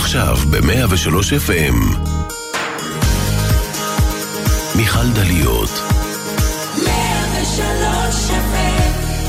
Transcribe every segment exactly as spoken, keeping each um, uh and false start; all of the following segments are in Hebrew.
עכשיו ב-מאה ושלוש אף אם מיכל דליות. מאה ושלוש אף אם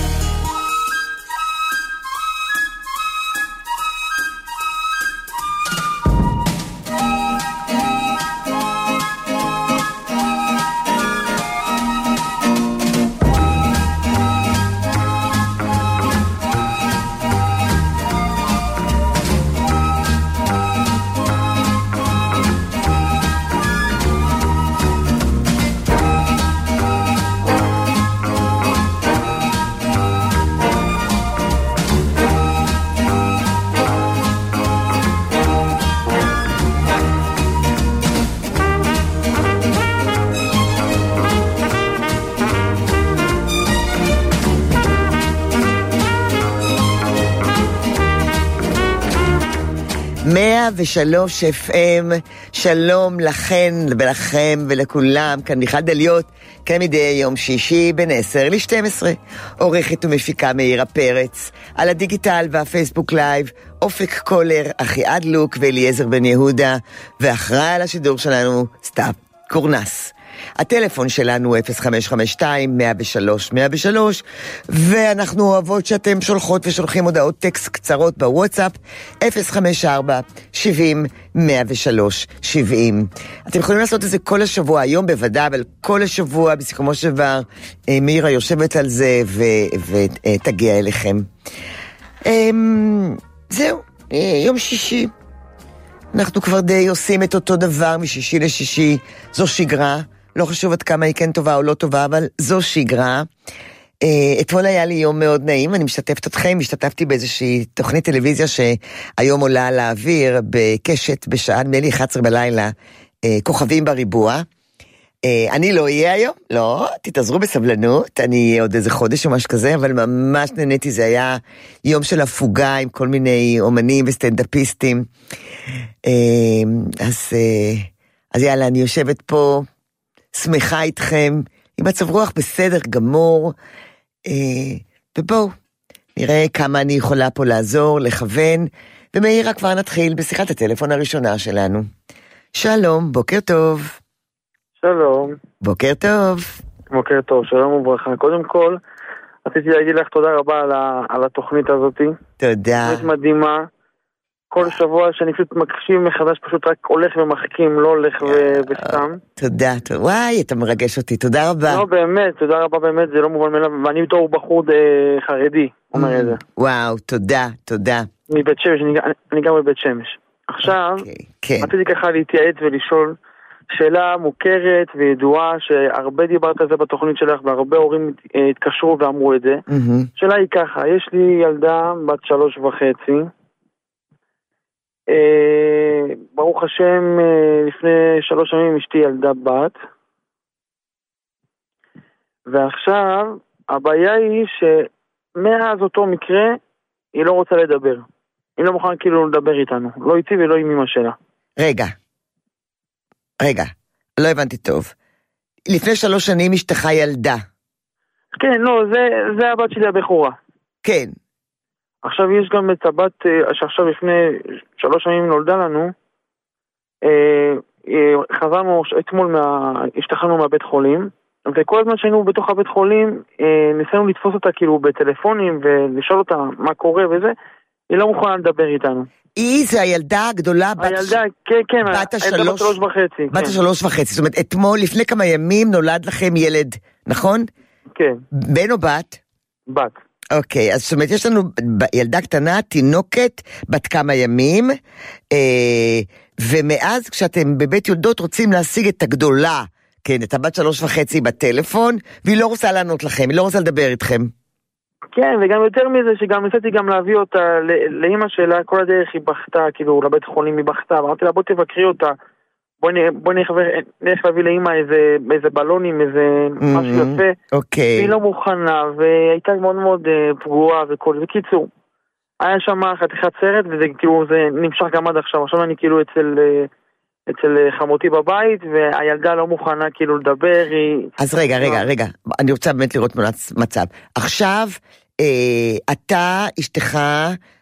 מאה ושלוש אף אם, שלום לכן ולכם ולכולם, כאן מיכל דליות, כמדי יום שישי בין עשר לשתים עשרה, עורכת ומפיקה מאירה פרץ, על הדיגיטל והפייסבוק לייב, אופק קולר, אחי אדלוק ואליעזר בן יהודה, ואחראי על השידור שלנו, סתיו קורנס. הטלפון שלנו אפס חמש חמש שתיים מאה ושלוש מאה ושלוש, ואנחנו אוהבות שאתם שולחות ושולחים הודעות טקסט קצרות בוואטסאפ אפס חמש ארבע שבעים מאה ושלוש שבעים. אתם יכולים לעשות את זה כל השבוע, היום בוודאי, אבל כל השבוע בסיכומו של דבר מירה יושבת על זה ותגיע אליכם. זהו, יום שישי, אנחנו כבר די עושים את אותו דבר משישי לשישי, זו שגרה, לא חשוב עד כמה היא כן טובה או לא טובה, אבל זו שגרה. אתמול היה לי יום מאוד נעים, אני משתתפת אתכם, השתתפתי באיזושהי תוכנית טלוויזיה שהיום עולה על האוויר בקשת בשעה נדמה אחת עשרה בלילה, כוכבים בריבוע. אני לא אהיה היום, לא, תתעזרו בסבלנות, אני אהיה עוד איזה חודש או משהו כזה, אבל ממש נהניתי, זה היה יום של הפוגה עם כל מיני אומנים וסטנדאפיסטים. אז, אז יאללה, אני יושבת פה, שמחה איתכם, עם מצב רוח בסדר גמור, ובואו, נראה כמה אני יכולה פה לעזור, לכוון, ומהירה כבר נתחיל בשיחת הטלפון הראשונה שלנו. שלום, בוקר טוב. שלום. בוקר טוב. בוקר טוב, שלום וברכה. קודם כל, רציתי להגיד לך תודה רבה על, ה, על התוכנית הזאת. תודה. תוכנית מדהימה. כל שבוע שאני פשוט מקשיב מחדש, פשוט רק הולך ומחכים, לא הולך ו- וסתם. תודה, וואי, אתה מרגש אותי, תודה רבה. לא, באמת, תודה רבה באמת, זה לא מובן מאליו, ואני בתור בחור חרדי, אומר את זה. וואו, תודה, תודה. מבית שמש, אני, אני גם בבית שמש. עכשיו, כן. רציתי ככה להתייעץ ולשאול, שאלה מוכרת וידועה, שהרבה דיברת על זה בתוכנית שלך, והרבה הורים התקשרו ואמרו את זה. שאלה היא ככה, יש לי ילדה בת שלוש וחצי, ברוך השם, לפני שלוש שנים אשתי ילדה בת, ועכשיו הבעיה היא שמאז אותו מקרה היא לא רוצה לדבר, היא לא מוכנה כאילו לדבר איתנו, לא איתי ולא עם אמא שלה. רגע, רגע, לא הבנתי טוב. לפני שלוש שנים אשתך ילדה. כן, לא, זה, זה הבת שלי הבכורה. כן. עכשיו יש גם את הבת שעכשיו לפני שלוש שנים נולדה לנו, חזרנו אתמול, מה, השתחררנו מהבית חולים, וכל הזמן שהיינו בתוך הבית חולים, ניסינו לתפוס אותה כאילו בטלפונים ולשאול אותה מה קורה וזה, היא לא מוכנה לדבר איתנו. היא זה הילדה הגדולה, הילדה, כן, כן, בת השלוש וחצי. בת השלוש וחצי, זאת אומרת, אתמול, לפני כמה ימים נולד לכם ילד, נכון? כן. בן או בת? בת. אוקיי, אז זאת אומרת, יש לנו ילדה קטנה, תינוקת, בת כמה ימים, אה, ומאז כשאתם בבית יולדות רוצים להשיג את הגדולה, כן, את הבת שלוש וחצי בטלפון, והיא לא רוצה לענות לכם, היא לא רוצה לדבר איתכם. כן, וגם יותר מזה, שגם ניסיתי גם להביא אותה לאמא שלה, כל הדרך היא בכתה, כאילו, לבית חולים היא בכתה, אמרתי לה, בוא תבקרי אותה, בואי נלך להביא לאמא איזה, איזה בלונים, איזה משהו יפה. אוקיי. והיא לא מוכנה, והייתה מאוד מאוד פגועה וכל, וקיצור. היה שם חתיכת סרט, וזה כאילו, זה נמשך גם עד עכשיו. עכשיו אני כאילו אצל, אצל חמותי בבית, והילדה לא מוכנה כאילו לדבר. היא... אז רגע, רגע, רגע. אני רוצה באמת לראות תמונת מצב. עכשיו, אה, אתה, אשתך,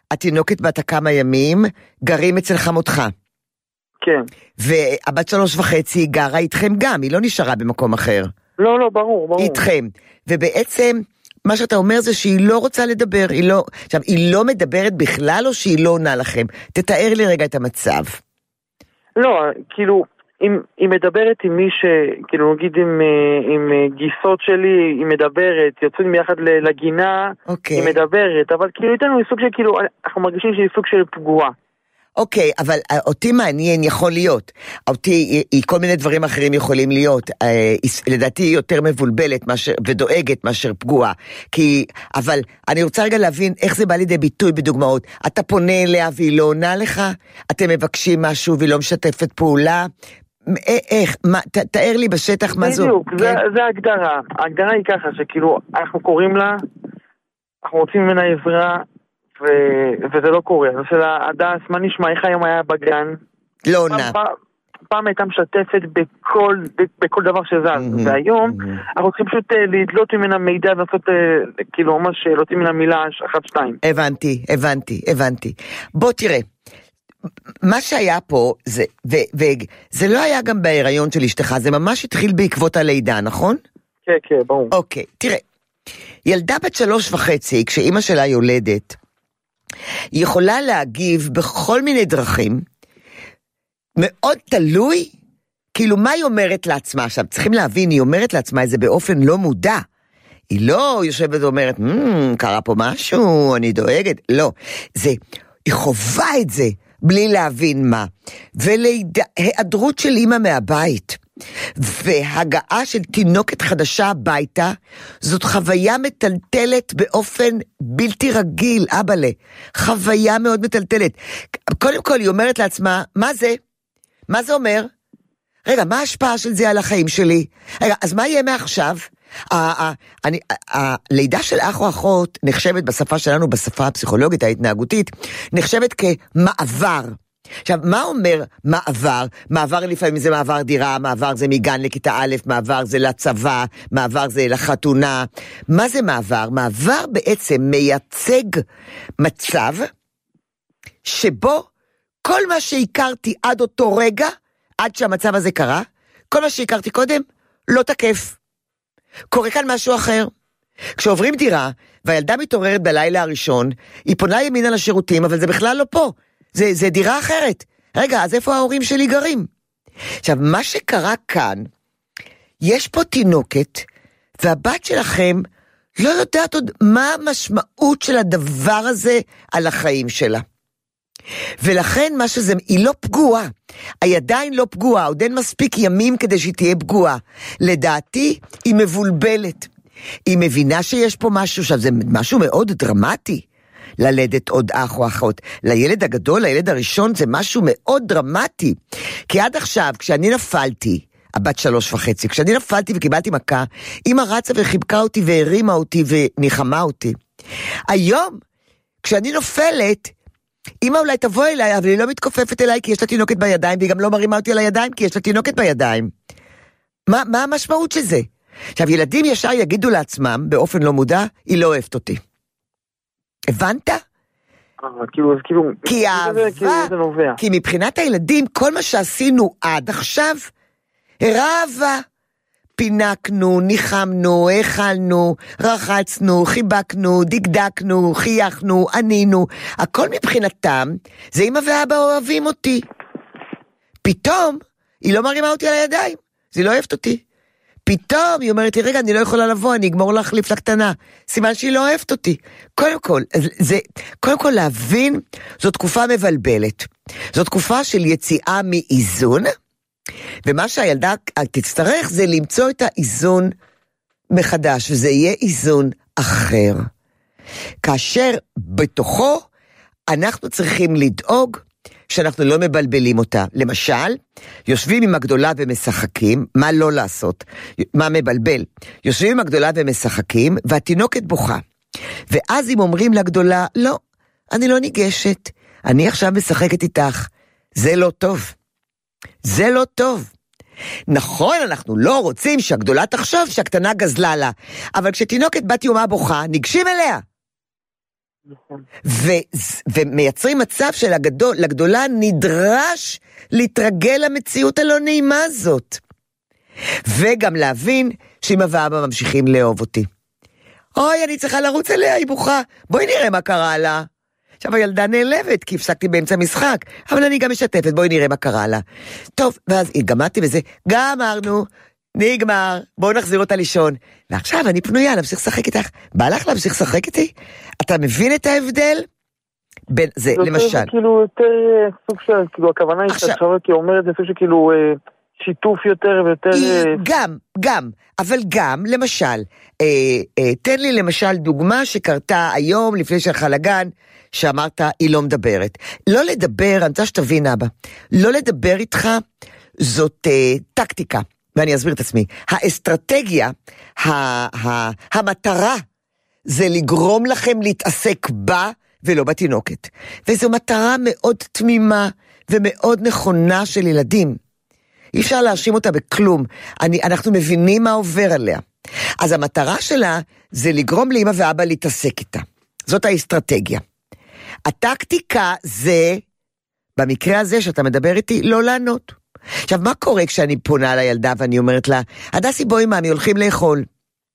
התינוקת בת כמה ימים, גרים אצל חמותך. כן. והבת שלוש וחצי היא גרה איתכם גם, היא לא נשארה במקום אחר. לא, לא, ברור, ברור. איתכם. ובעצם, מה שאתה אומר זה שהיא לא רוצה לדבר, היא לא, עכשיו, היא לא מדברת בכלל או שהיא לא עונה לכם? תתאר לי רגע את המצב. לא, כאילו, אם, היא מדברת עם מי ש... כאילו, נגיד עם, עם גיסות שלי, היא מדברת, יוצאים ביחד לגינה, אוקיי. היא מדברת, אבל כאילו, איתנו היא סוג של, כאילו, אנחנו מרגישים שהיא סוג של פגועה. אוקיי, אבל אותי מעניין יכול להיות, אותי, היא, כל מיני דברים אחרים יכולים להיות, לדעתי היא יותר מבולבלת מאשר, ודואגת מאשר פגועה, כי, אבל אני רוצה רגע להבין איך זה בא לידי ביטוי בדוגמאות, אתה פונה אליה והיא לא עונה לך, אתם מבקשים משהו והיא לא משתפת פעולה, איך, מה, ת, תאר לי בשטח מה זו. בדיוק, זה, זה ההגדרה, ההגדרה היא ככה, שכאילו, אנחנו קוראים לה, אנחנו רוצים ממנה עזרה, ו... וזה לא קורה. אז הדס, מה נשמע? איך היום היה בגן? לא עונה. פעם, פעם הייתה משתפת בכל, בכל דבר שזז. Mm-hmm, והיום mm-hmm. אנחנו צריכים פשוט uh, לדלות ממנה מידע ולעשות uh, כאילו ממש להוציא ממנה מילה אחת שתיים. הבנתי, הבנתי, הבנתי. בוא תראה, מה שהיה פה, זה, ו, וזה לא היה גם בהיריון של אשתך, זה ממש התחיל בעקבות הלידה, נכון? כן, כן, ברור. אוקיי, תראה, ילדה בת שלוש וחצי, כשאימא שלה יולדת, היא יכולה להגיב בכל מיני דרכים, מאוד תלוי, כאילו מה היא אומרת לעצמה, עכשיו צריכים להבין, היא אומרת לעצמה את זה באופן לא מודע, היא לא יושבת ואומרת, מmm, קרה פה משהו, אני דואגת, לא, זה, היא חובה את זה, בלי להבין מה, ולהיעדרות של אמא מהבית, והגעה של תינוקת חדשה הביתה, זאת חוויה מטלטלת באופן בלתי רגיל, אבאלה, חוויה מאוד מטלטלת. קודם כל היא אומרת לעצמה, מה זה? מה זה אומר? רגע, מה ההשפעה של זה על החיים שלי? רגע, אז מה יהיה מעכשיו? הלידה של אח או אחות נחשבת בשפה שלנו, בשפה הפסיכולוגית ההתנהגותית, נחשבת כמעבר. עכשיו, מה אומר מעבר? מעבר לפעמים זה מעבר דירה, מעבר זה מגן לכיתה א', מעבר זה לצבא, מעבר זה לחתונה. מה זה מעבר? מעבר בעצם מייצג מצב שבו כל מה שהכרתי עד אותו רגע, עד שהמצב הזה קרה, כל מה שהכרתי קודם לא תקף. קורה כאן משהו אחר. כשעוברים דירה, והילדה מתעוררת בלילה הראשון, היא פונה ימינה לשירותים, אבל זה בכלל לא פה. זה, זה דירה אחרת. רגע, אז איפה ההורים שלי גרים? עכשיו, מה שקרה כאן, יש פה תינוקת, והבת שלכם לא יודעת עוד מה המשמעות של הדבר הזה על החיים שלה. ולכן מה שזה, היא לא פגועה. היא עדיין לא פגועה, עוד אין מספיק ימים כדי שהיא תהיה פגועה. לדעתי, היא מבולבלת. היא מבינה שיש פה משהו, עכשיו זה משהו מאוד דרמטי. ללדת עוד אח או אחות. לילד הגדול, לילד הראשון, זה משהו מאוד דרמטי. כי עד עכשיו, כשאני נפלתי, הבת שלוש וחצי, כשאני נפלתי וקיבלתי מכה, אמא רצה וחיבקה אותי והרימה אותי וניחמה אותי. היום, כשאני נופלת, אמא אולי תבוא אליי, אבל היא לא מתכופפת אליי כי יש לה תינוקת בידיים, והיא גם לא מרימה אותי על הידיים כי יש לה תינוקת בידיים. מה, מה המשמעות של זה? עכשיו, ילדים ישר יגידו לעצמם, באופן לא מודע, היא לא אוהבת אותי. הבנת? כאילו, כאילו, כי האהבה, כי מבחינת הילדים, כל מה שעשינו עד עכשיו, רעבה. פינקנו, ניחמנו, האכלנו, רחצנו, חיבקנו, דקדקנו, חייכנו, ענינו. הכל מבחינתם, זה אמא ואבא אוהבים אותי. פתאום, היא לא מרימה אותי על הידיים, אז היא לא אוהבת אותי. פתאום היא אומרת לי, רגע, אני לא יכולה לבוא, אני אגמור להחליף לקטנה. סימן שהיא לא אוהבת אותי. קודם כל, זה, קודם כל להבין, זו תקופה מבלבלת. זו תקופה של יציאה מאיזון, ומה שהילדה תצטרך זה למצוא את האיזון מחדש, וזה יהיה איזון אחר. כאשר בתוכו אנחנו צריכים לדאוג שאנחנו לא מבלבלים אותה. למשל, יושבים עם הגדולה ומשחקים, מה לא לעשות? מה מבלבל? יושבים עם הגדולה ומשחקים, והתינוקת בוכה. ואז אם אומרים לגדולה, לא, אני לא ניגשת, אני עכשיו משחקת איתך. זה לא טוב. זה לא טוב. נכון, אנחנו לא רוצים שהגדולה תחשוב שהקטנה גזלה לה, אבל כשתינוקת בת יומה בוכה, ניגשים אליה. ו- ומייצרים מצב של הגדול, לגדולה נדרש להתרגל למציאות הלא נעימה הזאת. וגם להבין שאמא ואבא ממשיכים לאהוב אותי. אוי, אני צריכה לרוץ אליה, היא בוכה. בואי נראה מה קרה לה. עכשיו הילדה נעלבת, כי הפסקתי באמצע משחק, אבל אני גם משתפת, בואי נראה מה קרה לה. טוב, ואז הגמרתי וזה, גמרנו, נגמר, בואו נחזיר אותה לישון. ועכשיו אני פנויה, להמשיך לשחק איתך. בא לך להמשיך לשחק איתי? אתה מבין את ההבדל? בין, זה, למשל. זה כאילו יותר סוג של, כאילו הכוונה היא שעכשיו כי אומרת, זה סוג שכאילו שיתוף יותר ויותר... גם, גם, אבל גם, למשל, אה, אה, תן לי למשל דוגמה שקרתה היום לפני שהלכה לגן, שאמרת, היא לא מדברת. לא לדבר, אני רוצה שתבין אבא, לא לדבר איתך, זאת אה, טקטיקה, ואני אסביר את עצמי. האסטרטגיה, ה, ה, המטרה, זה לגרום לכם להתעסק בה, ולא בתינוקת. וזו מטרה מאוד תמימה, ומאוד נכונה של ילדים. אי אפשר להאשים אותה בכלום. אני, אנחנו מבינים מה עובר עליה. אז המטרה שלה, זה לגרום לאמא ואבא להתעסק איתה. זאת האסטרטגיה. הטקטיקה זה, במקרה הזה שאתה מדבר איתי, לא לענות. עכשיו, מה קורה כשאני פונה לילדה ואני אומרת לה, הדסי בואי מאמי, הולכים לאכול.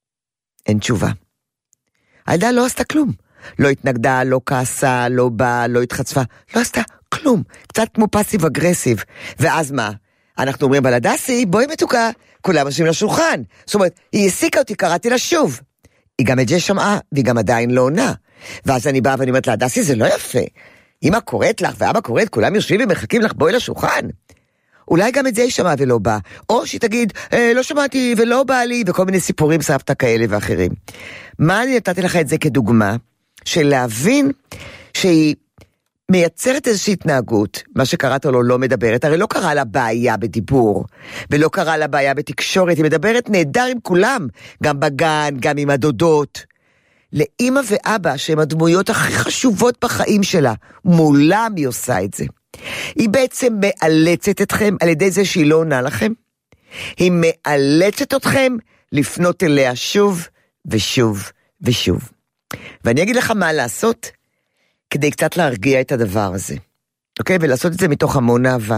אין תשובה. הילדה לא עשתה כלום. לא התנגדה, לא כעסה, לא באה, לא התחצפה. לא עשתה כלום. קצת כמו פסיב אגרסיב. ואז מה? אנחנו אומרים, אבל הדסי, בואי מתוקה, כולם יושבים לשולחן. זאת אומרת, היא הסיקה אותי, קראתי לה שוב. היא גם את זה שמעה, והיא גם עדיין לא עונה. ואז אני באה ואני אומרת לה, דסי, זה לא יפה. אמא קוראת לך, ואבא קוראת, כולם יושבים ומחכים לך, בואי לשולחן. אולי גם את זה היא שמעה ולא באה. או שהיא תגיד, אה, לא שמעתי ולא בא לי, וכל מיני סיפורים סבתא כאלה ואחרים. מה אני נתתי לך את זה כדוגמה? של להבין שהיא מייצרת איזושהי התנהגות, מה שקראת לו לא מדברת, הרי לא קרה לה בעיה בדיבור, ולא קרה לה בעיה בתקשורת, היא מדברת נהדר עם כולם, גם בגן, גם עם הדודות. לאמא ואבא, שהם הדמויות הכי חשובות בחיים שלה, מולם היא עושה את זה. היא בעצם מאלצת אתכם, על ידי זה שהיא לא עונה לכם, היא מאלצת אתכם לפנות אליה שוב ושוב ושוב. ואני אגיד לך מה לעשות, כדי קצת להרגיע את הדבר הזה. אוקיי? ולעשות את זה מתוך המון אהבה.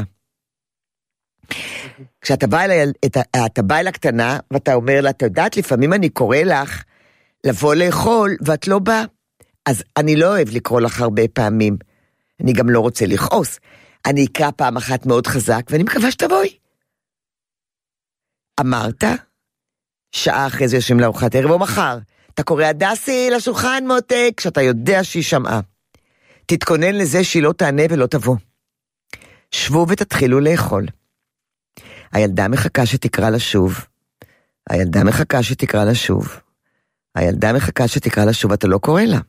כשאתה בא אל, את, אתה בא אל הקטנה, ואתה אומר לה, אתה יודעת, לפעמים אני קורא לך, לבוא לאכול, ואת לא באה. אז אני לא אוהב לקרוא לך הרבה פעמים. אני גם לא רוצה לכעוס. אני אקרא פעם אחת מאוד חזק, ואני מקווה שתבואי. אמרת, שעה אחרי זה יושבים לארוחת ערב או מחר, אתה קורא הדסי לשולחן מותק, כשאתה יודע שהיא שמעה. תתכונן לזה שהיא לא תענה ולא תבוא. שבו ותתחילו לאכול. הילדה מחכה שתקרא לה שוב. הילדה מחכה שתקרא לה שוב. הילדה מחכה שתקרא לה שוב, אתה לא קורא לה.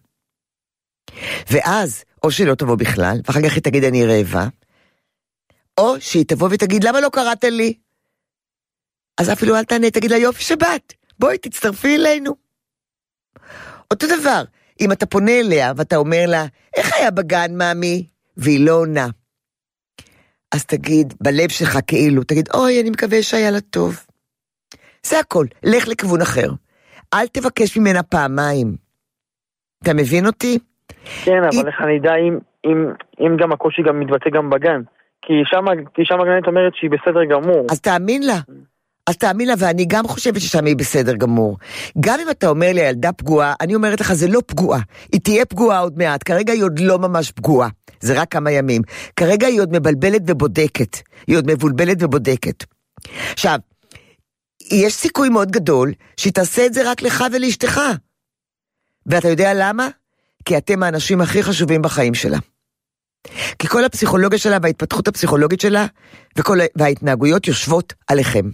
ואז, או שהיא לא תבוא בכלל, ואחר כך היא תגיד אני רעבה, או שהיא תבוא ותגיד למה לא קראת לי? אז אפילו אל תענה, תגיד לה יופי שבת, בואי תצטרפי אלינו. אותו דבר, אם אתה פונה אליה ואתה אומר לה, איך היה בגן מאמי? והיא לא עונה. אז תגיד, בלב שלך כאילו, תגיד, אוי, אני מקווה שהיה לה טוב. זה הכל, לך לכיוון אחר. אל תבקש ממנה פעמיים. אתה מבין אותי? כן, אבל איך אני יודע אם, אם, אם גם הקושי גם מתבטא גם בגן. כי שם, כי שם הגננת אומרת שהיא בסדר גמור. אז תאמין לה. אז תאמין לה, ואני גם חושבת ששם היא בסדר גמור. גם אם אתה אומר לי, הילדה פגועה, אני אומרת לך, זה לא פגועה. היא תהיה פגועה עוד מעט. כרגע היא עוד לא ממש פגועה. זה רק כמה ימים. כרגע היא עוד מבלבלת ובודקת. היא עוד מבולבלת ובודקת. עכשיו, יש סיכוי מאוד גדול שהיא תעשה את זה רק לך ולאשתך. ואתה יודע למה? כי אתם האנשים הכי חשובים בחיים שלה. כי כל הפסיכולוגיה שלה וההתפתחות הפסיכולוגית שלה וכל, וההתנהגויות יושבות עליכם.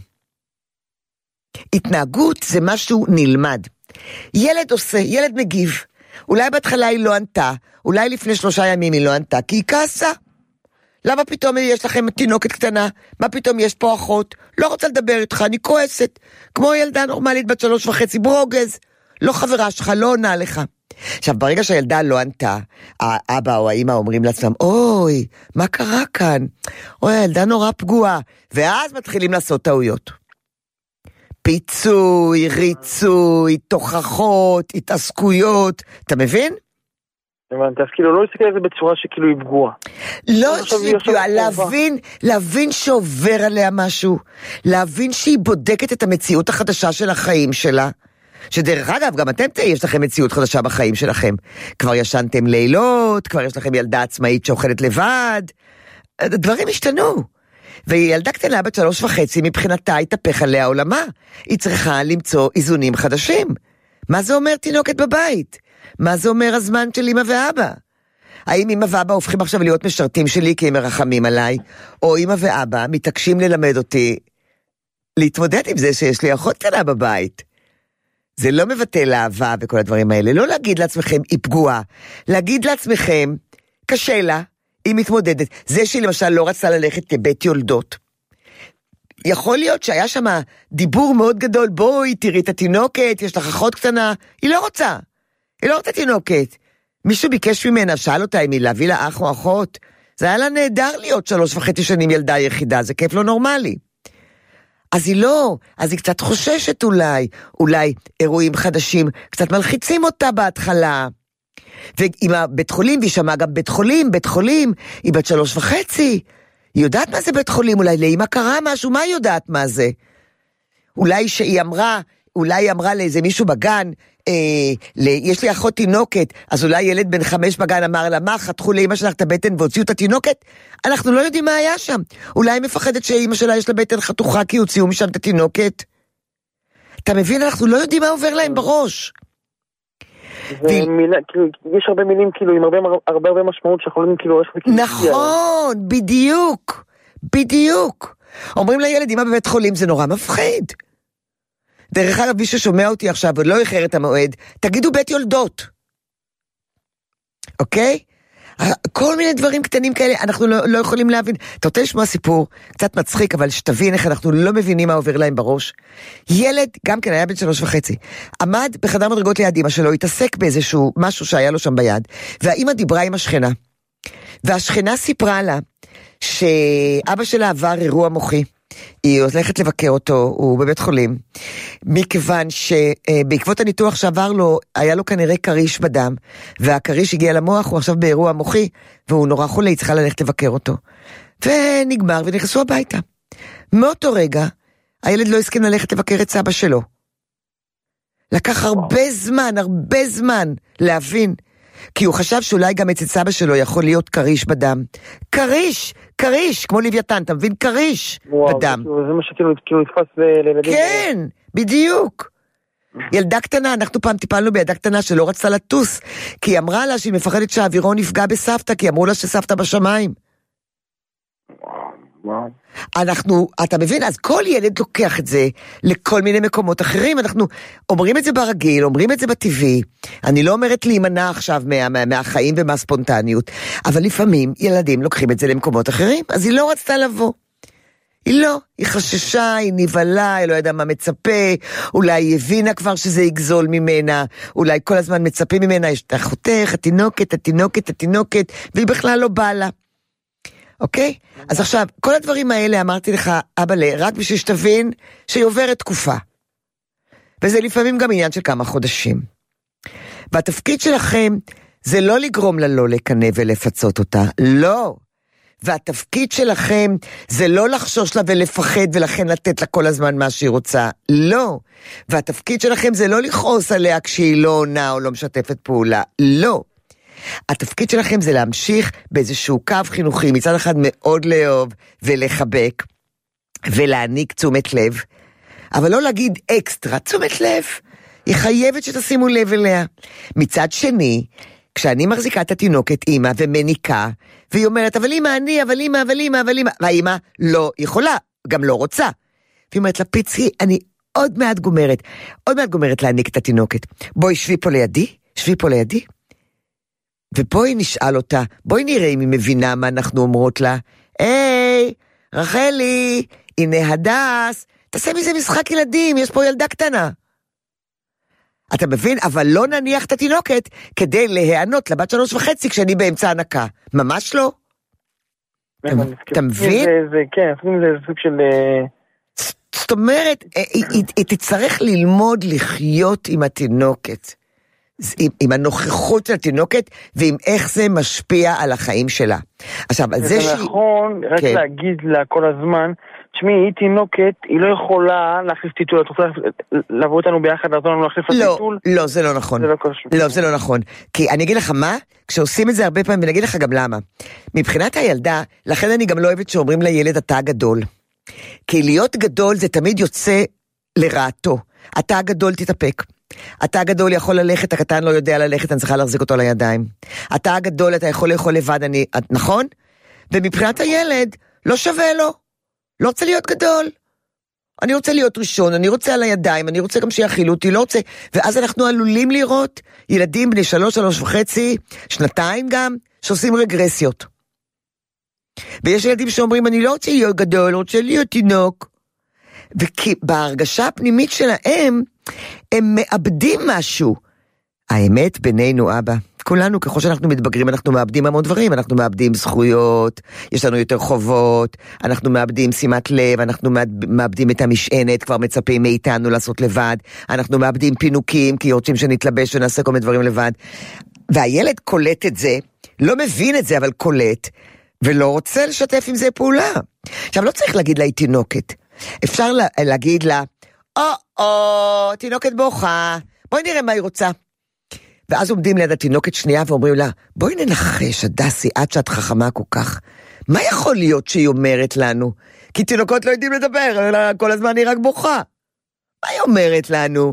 התנהגות זה משהו נלמד. ילד עושה, ילד מגיב. אולי בהתחלה היא לא ענתה, אולי לפני שלושה ימים היא לא ענתה, כי היא כעסה. למה פתאום יש לכם תינוקת קטנה? מה פתאום יש פה אחות? לא רוצה לדבר איתך, אני כועסת. כמו ילדה נורמלית בת שלוש וחצי, ברוגז. לא חברה שלך, לא עונה לך. עכשיו, ברגע שהילדה לא ענתה, האבא או האמא אומרים לעצמם, אוי, מה קרה כאן? אוי, הילדה נורא פגועה. ואז מתחילים לעשות טעויות. פיצוי, ריצוי, תוכחות, התעסקויות. אתה מבין? אז כאילו לא להסתכל על זה בצורה שכאילו היא פגועה. לא שהיא פגועה, להבין, להבין שעובר עליה משהו, להבין שהיא בודקת את המציאות החדשה של החיים שלה, שדרך אגב, גם אתם תהיה, יש לכם מציאות חדשה בחיים שלכם. כבר ישנתם לילות, כבר יש לכם ילדה עצמאית שאוכלת לבד, הדברים השתנו. והיא ילדה קטנה בת שלוש וחצי, מבחינתה התהפך עליה עולמה. היא צריכה למצוא איזונים חדשים. מה זה אומר תינוקת בבית? מה זה אומר הזמן של אמא ואבא? האם אמא ואבא הופכים עכשיו להיות משרתים שלי כי הם מרחמים עליי? או אמא ואבא מתעקשים ללמד אותי להתמודד עם זה שיש לי אחות קטנה בבית? זה לא מבטל אהבה וכל הדברים האלה. לא להגיד לעצמכם היא פגועה. להגיד לעצמכם, קשה לה, היא מתמודדת. זה שהיא למשל לא רצתה ללכת כבית יולדות. יכול להיות שהיה שם דיבור מאוד גדול, בואי תראי את התינוקת, יש לך אחות קטנה. היא לא רוצה. היא לא רוצה תינוקת. מישהו ביקש ממנה, שאל אותה אם היא להביא לה אח או אחות. זה היה לה נהדר להיות שלוש וחצי שנים ילדה יחידה, זה כיף לא נורמלי. אז היא לא, אז היא קצת חוששת אולי, אולי אירועים חדשים, קצת מלחיצים אותה בהתחלה. ועם הבית חולים, והיא שמעה גם בית חולים, בית חולים, היא בת שלוש וחצי, היא יודעת מה זה בית חולים, אולי לאמא קרה משהו, מה היא יודעת מה זה? אולי שהיא אמרה, אולי היא אמרה לאיזה מישהו בגן, אה, ל, יש לי אחות תינוקת, אז אולי ילד בן חמש בגן אמר לה, מה, חתכו לאמא שלך את הבטן והוציאו את התינוקת? אנחנו לא יודעים מה היה שם. אולי היא מפחדת שאמא שלה יש לה בטן חתוכה, כי הוציאו משם את התינוקת. אתה מבין, אנחנו לא יודעים מה עובר להם בראש. ומילה, כאילו, יש הרבה מילים כאילו עם הרבה הרבה, הרבה משמעות שיכולים כאילו איך זה נכון, בדיוק, בדיוק. אומרים לילד, אמא בבית חולים, זה נורא מפחיד. דרך אגב, מי ששומע אותי עכשיו ולא יחר את המועד, תגידו בית יולדות. אוקיי? כל מיני דברים קטנים כאלה, אנחנו לא, לא יכולים להבין. אתה רוצה לשמוע סיפור, קצת מצחיק, אבל שתבין איך אנחנו לא מבינים מה עובר להם בראש. ילד, גם כן היה בן שלוש וחצי, עמד בחדר מדרגות ליד אמא שלו, התעסק באיזשהו משהו שהיה לו שם ביד, והאמא דיברה עם השכנה, והשכנה סיפרה לה, שאבא שלה עבר אירוע מוחי, היא הולכת לבקר אותו, הוא בבית חולים, מכיוון שבעקבות הניתוח שעבר לו, היה לו כנראה קריש בדם, והקריש הגיע למוח, הוא עכשיו באירוע מוחי, והוא נורא חולה, היא צריכה ללכת לבקר אותו. ונגמר, ונכנסו הביתה. מאותו רגע, הילד לא הסכים ללכת לבקר את סבא שלו. לקח הרבה זמן, הרבה זמן להבין, כי הוא חשב שאולי גם אצל סבא שלו יכול להיות קריש בדם. קריש, קריש, כמו לוויתן, אתה מבין? קריש וואו, בדם. זה מה שכאילו נתפס לילדים. כן, בדיוק. ילדה קטנה, אנחנו פעם טיפלנו בילדה קטנה שלא רצתה לטוס, כי היא אמרה לה שהיא מפחדת שהאווירון נפגע בסבתא, כי אמרו לה שסבתא בשמיים. וואו. אנחנו, אתה מבין, אז כל ילד לוקח את זה לכל מיני מקומות אחרים, אנחנו אומרים את זה ברגיל, אומרים את זה בטבעי, אני לא אומרת להימנע עכשיו מה, מה, מהחיים ומהספונטניות, אבל לפעמים ילדים לוקחים את זה למקומות אחרים, אז היא לא רצתה לבוא. היא לא, היא חששה, היא נבלה, היא לא ידעה מה מצפה, אולי היא הבינה כבר שזה יגזול ממנה, אולי כל הזמן מצפים ממנה, יש את אחותך, התינוקת, התינוקת, התינוקת, והיא בכלל לא באה לה. אוקיי? אז עכשיו, כל הדברים האלה אמרתי לך, אבא לה, רק בשביל שתבין שהיא עוברת תקופה. וזה לפעמים גם עניין של כמה חודשים. והתפקיד שלכם זה לא לגרום לה לא לקנה ולפצות אותה, לא. והתפקיד שלכם זה לא לחשוש לה ולפחד ולכן לתת לה כל הזמן מה שהיא רוצה, לא. והתפקיד שלכם זה לא לכעוס עליה כשהיא לא עונה או לא משתפת פעולה, לא. התפקיד שלכם זה להמשיך באיזשהו קו חינוכי, מצד אחד מאוד לאהוב ולחבק ולהעניק תשומת לב, אבל לא להגיד אקסטרה, תשומת לב, היא חייבת שתשימו לב אליה. מצד שני, כשאני מחזיקה את התינוקת אמא ומניקה, והיא אומרת, אבל אמא אני, אבל אמא, אבל אמא, אבל אמא, והאמא לא יכולה, גם לא רוצה. והיא אומרת לה, פיצי, אני עוד מעט גומרת, עוד מעט גומרת להעניק את התינוקת. בואי שבי פה לידי, שבי פה לידי. ובואי נשאל אותה, בואי נראה אם היא מבינה מה אנחנו אומרות לה. היי, רחלי, הנה הדס, תעשה מזה משחק ילדים, יש פה ילדה קטנה. אתה מבין? אבל לא נניח את התינוקת כדי להיענות לבת שלוש וחצי כשאני באמצע הנקה. ממש לא. אתה מבין? כן, זה סוג של... זאת אומרת, היא תצטרך ללמוד לחיות עם התינוקת. עם, עם הנוכחות של התינוקת, ועם איך זה משפיע על החיים שלה. עכשיו, זה, זה זה נכון, רק כן. להגיד לה כל הזמן, תשמעי, היא תינוקת, היא לא יכולה להחליף טיטול, את רוצה לבוא אותנו ביחד, לעזור לנו להחליף לא, הטיטול? לא, זה לא נכון. זה לא קשור. לא, זה לא נכון. כי אני אגיד לך מה, כשעושים את זה הרבה פעמים, ואני אגיד לך גם למה. מבחינת הילדה, לכן אני גם לא אוהבת שאומרים לילד, אתה גדול. כי להיות גדול זה תמיד יוצא לרעתו. אתה גדול תתאפק. אתה הגדול יכול ללכת, הקטן לא יודע ללכת, אני צריכה להחזיק אותו לידיים. אתה הגדול, אתה יכול לאכול לבד, אני, נכון? ומבחינת הילד, לא שווה לו. לא רוצה להיות גדול. אני רוצה להיות ראשון, אני רוצה על הידיים, אני רוצה גם שיאכילו אותי, לא רוצה. ואז אנחנו עלולים לראות ילדים בני שלוש, שלוש וחצי, שנתיים גם, שעושים רגרסיות. ויש ילדים שאומרים, אני לא רוצה להיות גדול, אני רוצה להיות תינוק. ובהרגשה הפנימית שלהם, הם מאבדים משהו. האמת בינינו, אבא, כולנו, ככל שאנחנו מתבגרים, אנחנו מאבדים המון דברים, אנחנו מאבדים זכויות, יש לנו יותר חובות, אנחנו מאבדים שימת לב, אנחנו מאבדים את המשענת, כבר מצפים מאיתנו לעשות לבד, אנחנו מאבדים פינוקים, כי רוצים שנתלבש ונעשה כל מיני דברים לבד. והילד קולט את זה, לא מבין את זה, אבל קולט, ולא רוצה לשתף עם זה פעולה. עכשיו, לא צריך להגיד לה, היא תינוקת. אפשר לה, להגיד לה, או, או, תינוקת בוכה, בואי נראה מה היא רוצה. ואז עומדים ליד התינוקת שנייה ואומרים לה, בואי ננחש, הדסי, עד שאת חכמה כל כך. מה יכול להיות שהיא אומרת לנו? כי תינוקות לא יודעים לדבר, אלא כל הזמן היא רק בוכה. מה היא אומרת לנו?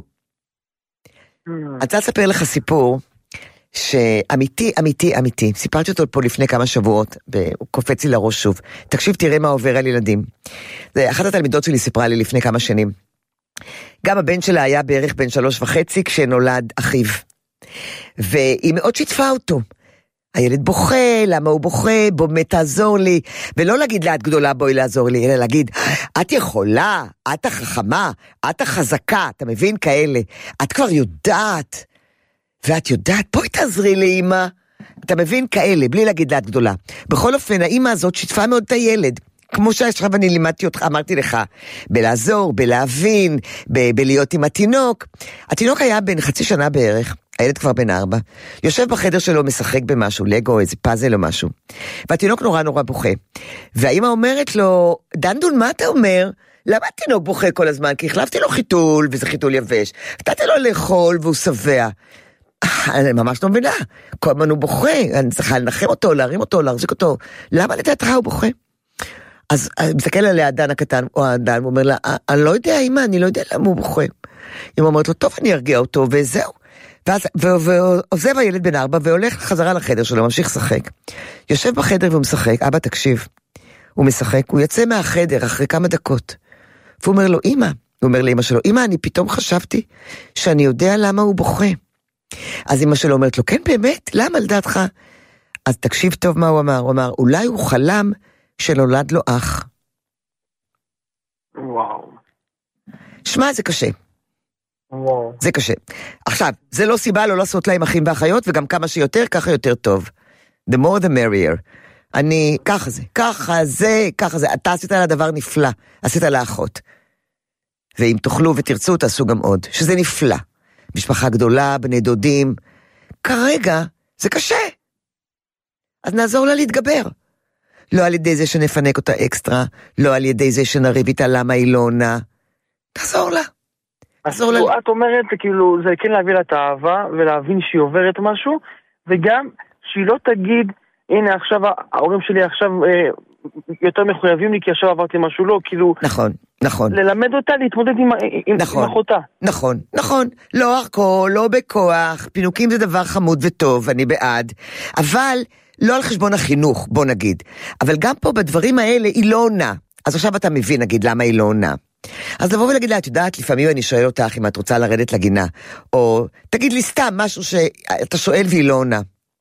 אני רוצה לספר לך סיפור, שאמיתי, אמיתי, אמיתי. סיפרתי אותו פה לפני כמה שבועות, והוא קופץ לי לראש שוב. תקשיב, תראה מה עובר על ילדים. זה אחת התלמידות שלי סיפרה לי לפני כמה שנים. גם הבן שלה היה בערך בן שלוש וחצי כשנולד אחיו. והיא מאוד שיתפה אותו. הילד בוכה, למה הוא בוכה, בוא באמת תעזור לי, ולא להגיד לה את גדולה בואי לעזור לי, אלא להגיד, את יכולה, את החכמה, את החזקה, אתה מבין כאלה, את כבר יודעת, ואת יודעת, בואי תעזרי לי אמא, אתה מבין כאלה, בלי להגיד לה את גדולה. בכל אופן, האמא הזאת שיתפה מאוד את הילד, כמו שעכשיו אני לימדתי אותך, אמרתי לך, בלעזור, בלהבין, ב- בלהיות עם התינוק. התינוק היה בן חצי שנה בערך, הילד כבר בן ארבע, יושב בחדר שלו, משחק במשהו, לגו, איזה פאזל או משהו, והתינוק נורא נורא בוכה, והאמא אומרת לו, דנדון, מה אתה אומר? למה התינוק בוכה כל הזמן? כי החלפתי לו חיתול, וזה חיתול יבש, נתתי לו לאכול והוא שבע. אני ממש לא מבינה, כל הזמן הוא בוכה, אני צריכה לנחם אותו, להרים אותו, להחזיק אותו, למה לדעתך הוא בוכה? אז אני מסתכל עליה הדן הקטן, או הדן, הוא אומר לה, אני לא יודע אמא, אני לא יודע למה הוא בוכה. אמא אומרת לו, טוב, אני ארגיע אותו, וזהו. ואז, ועוזב הילד בן ארבע, והולך חזרה לחדר שלו, ממשיך לשחק. יושב בחדר והוא משחק, אבא תקשיב, הוא משחק, הוא יצא מהחדר אחרי כמה דקות, והוא אומר לו, אמא, הוא אומר לאמא שלו, אמא, אני פתאום חשבתי שאני יודע למה הוא בוכה. אז אמא שלו אומרת לו, כן באמת, למה לדעתך? אז תקשיב טוב מה הוא אמר, הוא אמר, אולי הוא חלם שנולד לו אח. וואו. שמע, זה קשה. וואו. זה קשה. עכשיו, זה לא סיבה לא לעשות להם אחים ואחיות, וגם כמה שיותר, ככה יותר טוב. The more the merrier. אני, ככה זה, ככה זה, ככה זה. אתה עשית לה דבר נפלא, עשית לה אחות. ואם תאכלו ותרצו, תעשו גם עוד. שזה נפלא. משפחה גדולה, בני דודים. כרגע, זה קשה. אז נעזור לה להתגבר. לא על ידי זה שנפנק אותה אקסטרה, לא על ידי זה שנריב איתה למה היא לא עונה. תעזור לה. אז את אומרת, כאילו, זה כן להביא לה את האהבה, ולהבין שהיא עוברת משהו, וגם שהיא לא תגיד, הנה עכשיו, ההורים שלי עכשיו אה, יותר מחויבים לי, כי עכשיו עברתי משהו לא, כאילו... נכון, נכון. ללמד אותה להתמודד עם, עם, נכון, עם אחותה. נכון, נכון. לא ערכו, לא בכוח, פינוקים זה דבר חמוד וטוב, אני בעד, אבל לא על חשבון החינוך, בוא נגיד. אבל גם פה בדברים האלה היא לא עונה. אז עכשיו אתה מבין, נגיד, למה היא לא עונה. אז לבוא ולהגיד לה, את יודעת, לפעמים אני שואל אותך אם את רוצה לרדת לגינה, או תגיד לי סתם משהו שאתה שואל והיא לא עונה.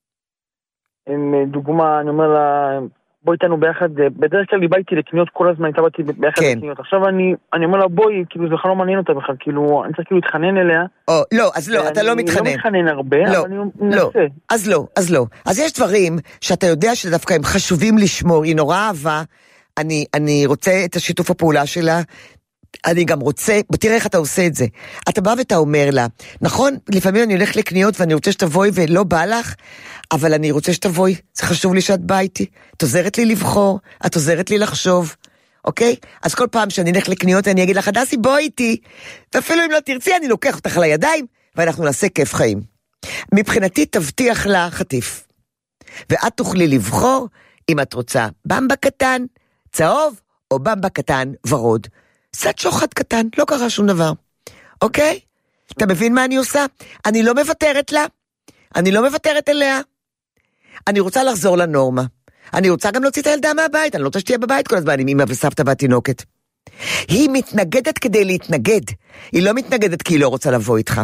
דוגמה, אני אומר לה, בואי איתנו ביחד, בדרך כלל היא באיתי לקניות כל הזמן, הייתה באתי ביחד כן. לקניות. עכשיו אני, אני אומר לה, בואי, כאילו זה לא מעניין אותה בכלל, כאילו, אני צריך כאילו להתחנן אליה. או, לא, אז לא, אתה לא מתחנן. אני לא מתחנן הרבה, לא, אבל אני לא, מנסה. אז לא, אז לא. אז יש דברים שאתה יודע שדווקא הם חשובים לשמור, היא נורא אהבה, אני, אני רוצה את השיתוף הפעולה שלה, אני גם רוצה, בוא תראה איך אתה עושה את זה. אתה בא ואתה אומר לה, נכון, לפעמים אני הולך לקניות ואני רוצה שתבואי ולא בא לך, אבל אני רוצה שתבואי, זה חשוב לי שאת באה איתי. את עוזרת לי לבחור, את עוזרת לי לחשוב, אוקיי? אז כל פעם שאני אלך לקניות אני אגיד לך, דסי בואי איתי, ואפילו אם לא תרצי אני לוקח אותך לידיים, ואנחנו נעשה כיף חיים. מבחינתי תבטיח לה חטיף. ואת תוכלי לבחור אם את רוצה במבה קטן, צהוב, או במבה קטן, ורוד. קצת שוחד קטן, לא קרה שום דבר. אוקיי? אתה מבין מה אני עושה? אני לא מוותרת לה, אני לא מוותרת אליה. אני רוצה לחזור לנורמה. אני רוצה גם להוציא את הילדה מהבית, אני לא רוצה שתהיה בבית כל הזמן עם אמא וסבתא והתינוקת. היא מתנגדת כדי להתנגד. היא לא מתנגדת כי היא לא רוצה לבוא איתך.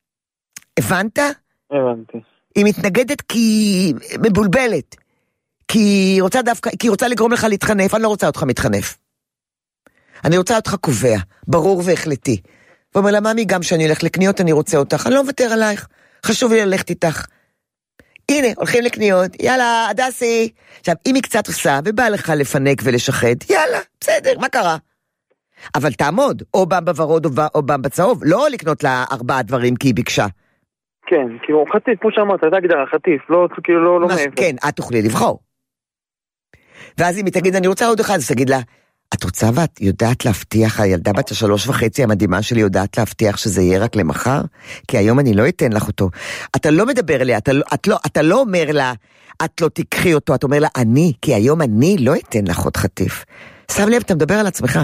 הבנת? הבנתי. היא מתנגדת כי היא מבולבלת. כי היא רוצה דווקא, כי היא רוצה לגרום לך להתחנף, אני לא רוצה אותך מתחנף. אני רוצה אותך קובע, ברור והחלטי. ואומר לה, ממי, גם שאני אלך לקניות, אני רוצה אותך, אני לא מוותר עלייך, חשוב לי ללכת איתך. הנה, הולכים לקניות, יאללה, הדסי. עכשיו, אם היא קצת עושה, ובא לך לפנק ולשחד, יאללה, בסדר, מה קרה? אבל תעמוד, או במבה ורוד או במבה צהוב, לא לקנות לה ארבעה דברים כי היא ביקשה. כן, כאילו, חטיף, כמו שאמרת, אתה הגדרה, חטיף, לא, כאילו, לא, לא מעבר. כן, את תוכלי לבחור. ואז אם היא תגיד, אני רוצה עוד אחד, אז תגיד לה, את רוצה ואת יודעת להבטיח, הילדה בת השלוש וחצי המדהימה שלי יודעת להבטיח שזה יהיה רק למחר? כי היום אני לא אתן לך אותו. אתה לא מדבר אליה, אתה, את לא, אתה לא אומר לה, את לא תקחי אותו, אתה אומר לה, אני, כי היום אני לא אתן לך עוד חטיף. שם לב, אתה מדבר על עצמך.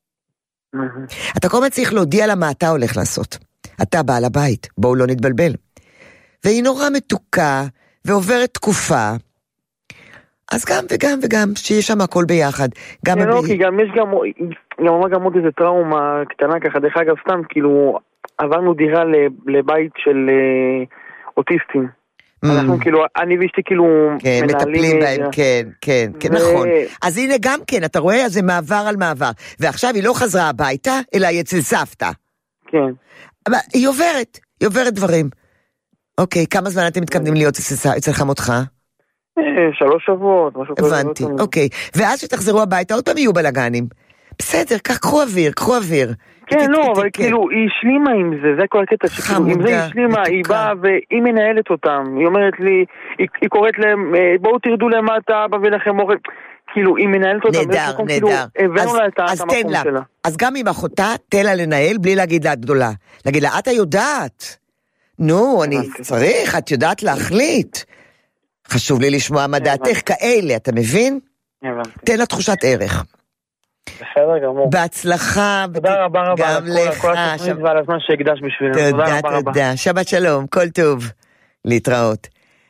אתה כל הזמן צריך להודיע לה מה אתה הולך לעשות. אתה בעל הבית, בואו לא נתבלבל. והיא נורא מתוקה, ועוברת תקופה, אז גם וגם וגם, שיש שם הכל ביחד. גם לא, כי גם יש גם, גם אומר גם עוד איזה טראומה קטנה ככה, דרך אגב סתם, כאילו, עברנו דירה לבית של אוטיסטים. אנחנו כאילו, אני ואשתי כאילו מנהלים... כן, מטפלים בהם, כן, כן, כן, נכון. אז הנה גם כן, אתה רואה, אז זה מעבר על מעבר. ועכשיו היא לא חזרה הביתה, אלא היא אצל סבתא. כן. אבל היא עוברת, היא עוברת דברים. אוקיי, כמה זמן אתם מתכוונים להיות אצל חמותך? שלוש שבועות, משהו כזה. הבנתי, אוקיי. ואז שתחזרו הביתה, עוד פעם יהיו בלגנים. בסדר, קחו אוויר, קחו אוויר. כן, לא, אבל כאילו, היא השלימה עם זה, זה כל הקטע שכאילו, אם זה השלימה, היא באה והיא מנהלת אותם, היא אומרת לי, היא קוראת להם, בואו תרדו למטה, אבא לכם אוכל, כאילו, היא מנהלת אותם. נהדר, נהדר. הבאנו לה את המקום שלה. אז גם עם אחותה, תן לה לנהל, בלי להגיד לה גדולה. להגיד לה, אתה יודעת. נו, אני צריך, את יודעת להחליט. חשוב לי לשמוע מה דעתך כאלה, אתה מבין? תן לה תחושת ערך. בסדר גמור. בהצלחה. תודה רבה רבה. גם לך. כל התוכנית ועל הזמן שהקדש בשבילנו. תודה, תודה. שבת שלום, כל טוב. להתראות.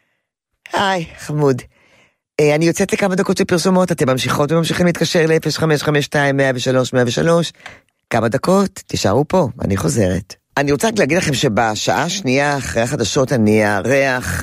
היי, חמוד. אני יוצאת לכמה דקות של פרסומות, אתם ממשיכות וממשיכים להתקשר ל-אפס חמש חמש שתיים מאה ושלוש מאה ושלוש. כמה דקות, תישארו פה, אני חוזרת. אני רוצה רק להגיד לכם שבשעה השנייה אחרי החדשות אני אארח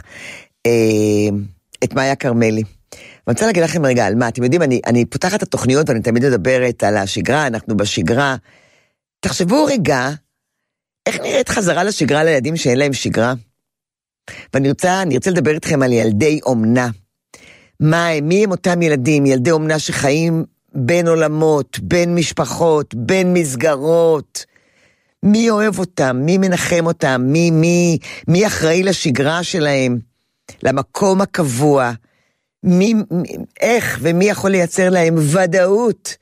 אה, את מאיה קרמלי. ואני רוצה להגיד לכם רגע על מה, אתם יודעים, אני, אני פותחת את התוכניות ואני תמיד מדברת על השגרה, אנחנו בשגרה. תחשבו רגע, איך נראית חזרה לשגרה לילדים שאין להם שגרה? ואני רוצה, אני רוצה לדבר איתכם על ילדי אומנה. מה, מי הם אותם ילדים? ילדי אומנה שחיים בין עולמות, בין משפחות, בין מסגרות. מי אוהב אותם? מי מנחם אותם? מי, מי, מי אחראי לשגרה שלהם? למקום הקבוע? מי, איך ומי יכול לייצר להם ודאות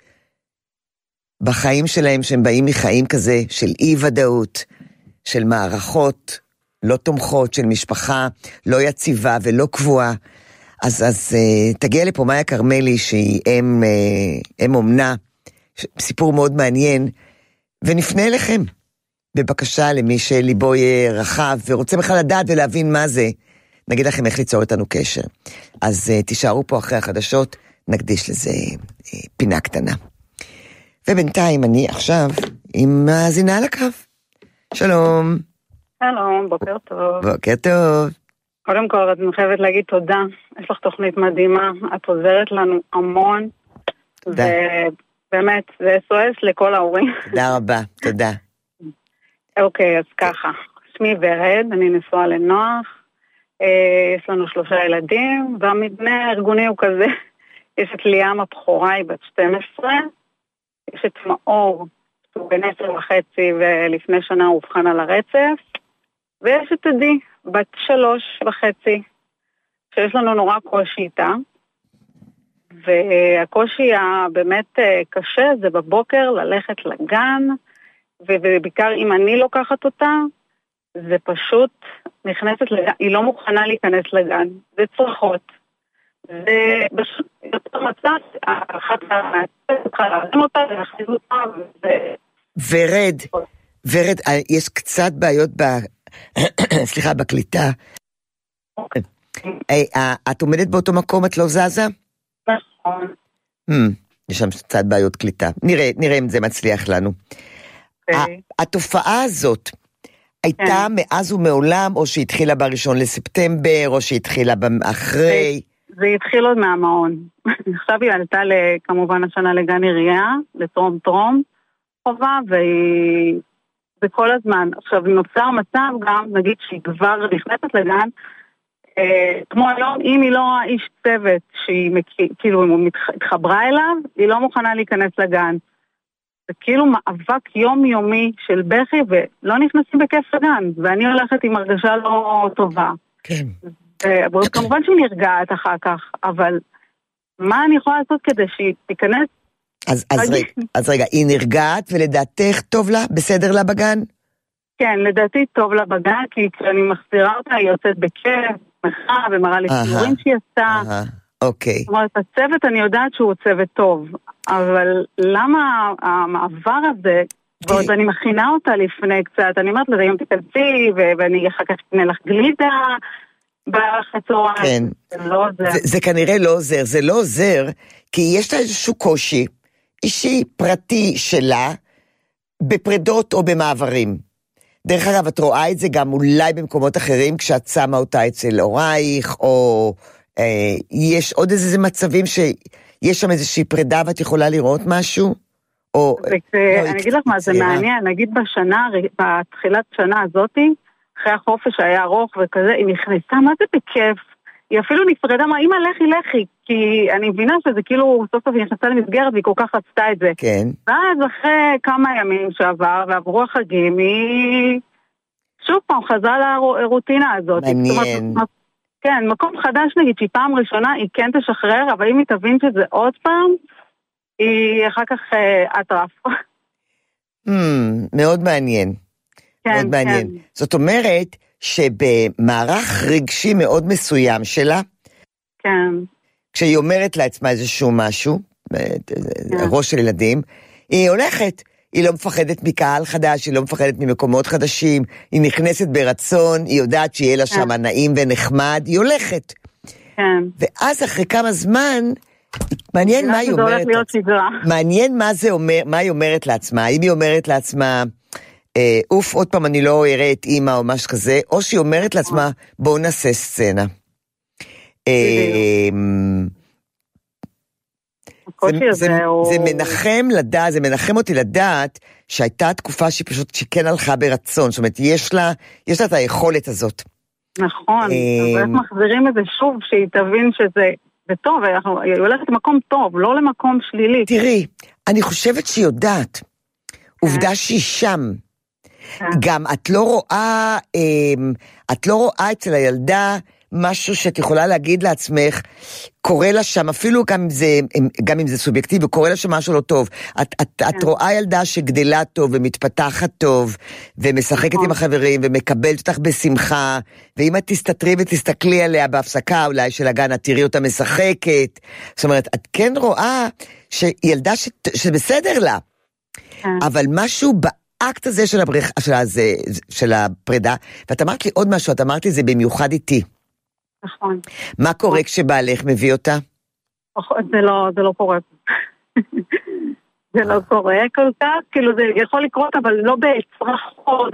בחיים שלהם, שהם באים מחיים כזה של אי ודאות, של מערכות לא תומכות, של משפחה לא יציבה ולא קבועה. אז, אז uh, תגיע לפה מאיה קרמלי שהיא אם, uh, אם אומנה, סיפור מאוד מעניין, ונפנה אליכם בבקשה למי שליבו יהיה רחב ורוצה בכלל לדעת ולהבין מה זה, נגיד לכם איך ליצור איתנו קשר. אז uh, תישארו פה אחרי החדשות, נקדיש לזה uh, פינה קטנה. ובינתיים אני עכשיו עם מאזינה על הקו. שלום. שלום, בוקר טוב. בוקר טוב. קודם כל, אני חייבת להגיד תודה. יש לך תוכנית מדהימה, את עוזרת לנו המון. תודה. ובאמת, זה אס או אס לכל ההורים. תודה רבה, תודה. אוקיי, אז ככה. שמי ורד, אני נשואה לנוח. יש לנו שלושה ילדים, והמבנה הארגוני הוא כזה. יש את ליאם הבכורה, היא בת שתים עשרה. יש את מאור, הוא בן עשר וחצי ולפני שנה הוא הובחן על הרצף, ויש את עדי, בת שלוש וחצי, שיש לנו נורא קושי איתה, והקושי הבאמת קשה זה בבוקר ללכת לגן, ובעיקר אם אני לוקחת אותה, זה פשוט נכנסת לגן, היא לא מוכנה להיכנס לגן, זה צרכות. זה פשוט יותר מצב, אחת צריכה להרים אותה ולהכניס אותה, ורד, ורד, יש קצת בעיות ב... סליחה, בקליטה. את עומדת באותו מקום, את לא זזה? נכון. יש שם קצת בעיות קליטה. נראה אם זה מצליח לנו. התופעה הזאת הייתה מאז ומעולם, או שהתחילה בראשון לספטמבר, או שהתחילה אחרי? זה התחיל עוד מהמעון. עכשיו היא עלתה כמובן השנה לגן עירייה, לטרום טרום חובה, והיא... בכל הזמן. עכשיו, נוצר מצב גם, נגיד שהיא כבר נכנסת לגן, אה, כמו היום, אם היא לא האיש צוות, שהיא כאילו מתחברה אליו, היא לא מוכנה להיכנס לגן. זה כאילו מאבק יומיומי של בכי, ולא נכנסים בכיף לגן, ואני הולכת עם הרגשה לא טובה. כן. אה, כמובן שהיא נרגעת אחר כך, אבל מה אני יכולה לעשות כדי שהיא תיכנס? אז, אז, רגע, אז רגע, היא נרגעת ולדעתך טוב לה? בסדר לה בגן? כן, לדעתי טוב לה בגן, כי כשאני מחזירה אותה היא יוצאת בכיף, שמחה, ומראה לי סיורים שהיא עשתה. אוקיי. זאת אומרת, הצוות אני יודעת שהוא צוות טוב, אבל למה המעבר הזה, ועוד אני מכינה אותה לפני קצת, אני אומרת לה, היום תכנסי, ואני אחר כך תקנה לך גלידה, בחצורה. כן. זה לא עוזר. זה, זה כנראה לא עוזר, זה לא עוזר, כי יש לה איזשהו קושי, אישי פרטי שלה, בפרדות או במעברים. דרך אגב, את רואה את זה גם אולי במקומות אחרים, כשאת שמה אותה אצל הורייך, או אה, יש עוד איזה מצבים שיש שם איזושהי פרידה, ואת יכולה לראות משהו? או, זה, לא, אני אגיד לך מה, זה מעניין, נגיד בשנה, בתחילת שנה הזאת, אחרי החופש היה ארוך וכזה, היא נכנסה, מה זה בכיף? היא אפילו נפרדה, מה, אמא לכי לכי, כי אני מבינה שזה כאילו, סוף סוף היא נכנסה למסגרת, והיא כל כך רצתה את זה. כן. ואז אחרי כמה ימים שעבר, ועברו החגים, היא שוב פעם חזרה לרוטינה הזאת. מעניין. אומרת, כן, מקום חדש נגיד, שהיא פעם ראשונה, היא כן תשחרר, אבל אם היא תבין שזה עוד פעם, היא אחר כך אה, אטרף. Hmm, מאוד מעניין. כן, מאוד מעניין. כן. זאת אומרת, שבמערך רגשי מאוד מסוים שלה, כן. כשהיא אומרת לעצמה איזשהו משהו, ראש של ילדים, היא הולכת, היא לא מפחדת מקהל חדש, היא לא מפחדת ממקומות חדשים, היא נכנסת ברצון, היא יודעת שיהיה לה שם נעים ונחמד, היא הולכת. כן. ואז אחרי כמה זמן, מעניין מה היא אומרת, מעניין מה זה אומר, מה היא אומרת לעצמה, האם היא אומרת לעצמה, אוף, עוד פעם אני לא אראה את אמא או משהו כזה, או שהיא אומרת לעצמה, בואו נעשה סצנה. זה מנחם לדעת, זה מנחם אותי לדעת, שהייתה תקופה שהיא פשוט שכן הלכה ברצון, זאת אומרת, יש לה את היכולת הזאת. נכון, אז איך מחזירים את זה שוב, שהיא תבין שזה טוב, היא הולכת למקום טוב, לא למקום שלילי. תראי, אני חושבת שהיא יודעת, עובדה שהיא שם, גם את לא רואה, את לא רואה אצל הילדה משהו שאת יכולה להגיד לעצמך, קורה לה שם, אפילו גם אם זה, גם אם זה סובייקטיבי, קורה לה שם משהו לא טוב. את, את, את רואה ילדה שגדלה טוב ומתפתחת טוב, ומשחקת עם החברים, ומקבלת אותך בשמחה, ואם את תסתתרי ותסתכלי עליה בהפסקה אולי של הגן, את תראי אותה משחקת. זאת אומרת, את כן רואה שילדה ש, שבסדר לה, אבל משהו בא, האקט הזה של, הבריח, של, הזה, של הפרידה, ואת אמרת לי עוד משהו, את אמרת לי זה במיוחד איתי. נכון. מה קורה כשבעלך מביא אותה? זה לא, זה לא קורה. זה לא קורה כל כך, כאילו זה יכול לקרות, אבל לא בצרחות,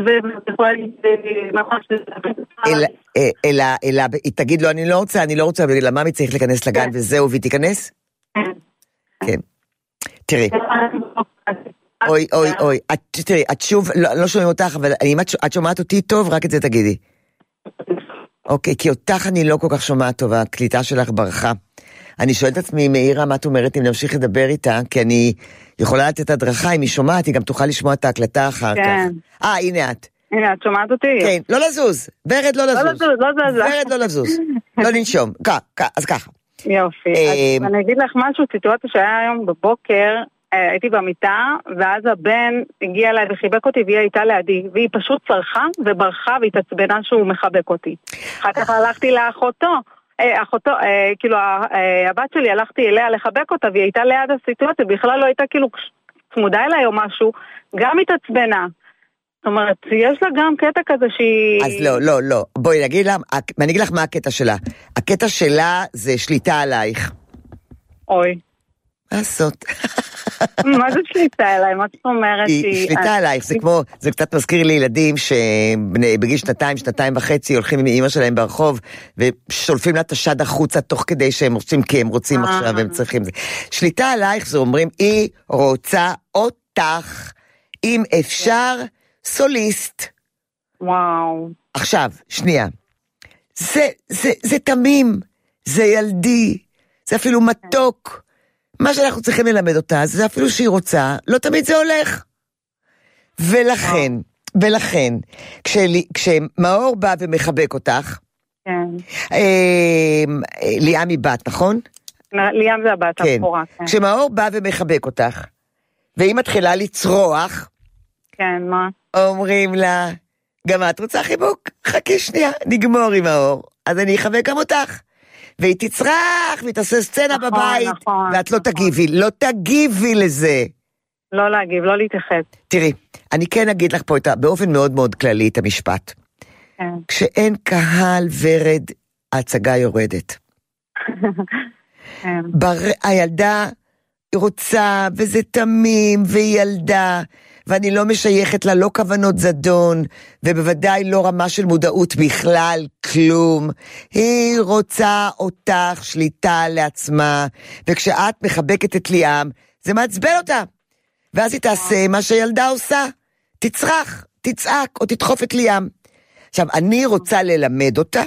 אלא, אלא, תגיד לו, אני לא רוצה, אני לא רוצה, אבל למה מי צריך להיכנס לגן וזהו, והיא תיכנס? כן. כן. תראי. אוי, אוי, אוי, את, תראי, את שוב, לא, לא שומעים אותך, אבל אם את, את שומעת אותי טוב, רק את זה תגידי. אוקיי, כי אותך אני לא כל כך שומעת טוב, הקליטה שלך ברכה. אני שואלת עצמי, מאירה, מה את אומרת אם נמשיך לדבר איתה? כי אני יכולה לתת הדרכה, אם היא שומעת, היא גם תוכל לשמוע את ההקלטה אחר כך. כן. אה, הנה את. הנה, את שומעת אותי? כן, לא לזוז. ורד לא לזוז. לא לזוז, לא לזוז. ורד לא לזוז. לא לנשום. אז ככה. יופי. אז אני אגיד לך משהו, סיטואציה שהיה היום בבוקר, הייתי במיטה, ואז הבן הגיע אליי וחיבק אותי, והיא הייתה לידי, והיא פשוט צרחה וברחה והתעצבנה שהוא מחבק אותי. אחר כך הלכתי לאחותו, אחותו, כאילו הבת שלי, הלכתי אליה לחבק אותה, והיא הייתה ליד הסיטואציה, בכלל לא הייתה כאילו צמודה אליי או משהו, גם התעצבנה. זאת אומרת, יש לה גם קטע כזה שהיא... אז לא, לא, לא. בואי נגיד לה, אני אגיד לך מה הקטע שלה. הקטע שלה זה שליטה עלייך. אוי. מה לעשות? מה זה שליטה עליי? מה זאת אומרת? היא שליטה עלייך, זה כמו, זה קצת מזכיר לי ילדים שבגיל שנתיים, שנתיים וחצי הולכים עם אמא שלהם ברחוב ושולפים לה את השד החוצה תוך כדי שהם רוצים, כי הם רוצים עכשיו והם צריכים זה. שליטה עלייך זה אומרים, היא רוצה אותך, אם אפשר, סוליסט. וואו. עכשיו, שנייה. זה, זה, זה תמים, זה ילדי, זה אפילו מתוק. מה שאנחנו צריכים ללמד אותה, זה אפילו שהיא רוצה, לא תמיד זה הולך. ולכן, ולכן, כשמאור בא ומחבק אותך, ליאם היא בת, נכון? ליאם זה הבת, הבחורה. כשמאור בא ומחבק אותך, והיא מתחילה לצרוח, כן, מה? אומרים לה, גם את רוצה חיבוק? חכי שנייה, נגמור עם האור, אז אני אחבק גם אותך. והיא תצרח, והיא תעשה סצנה נכון, בבית, נכון, ואת לא נכון. תגיבי, לא תגיבי לזה. לא להגיב, לא להתייחס. תראי, אני כן אגיד לך פה את, באופן מאוד מאוד כללי את המשפט. כן. כשאין קהל ורד, ההצגה יורדת. כן. בר... הילדה רוצה, וזה תמים, והיא ילדה, ואני לא משייכת לה לא כוונות זדון, ובוודאי לא רמה של מודעות בכלל, כלום. היא רוצה אותך שליטה לעצמה, וכשאת מחבקת את ליאם, זה מעצבן אותה. ואז היא תעשה מה שילדה עושה, תצרח, תצעק, או תדחוף את ליאם. עכשיו, אני רוצה ללמד אותה,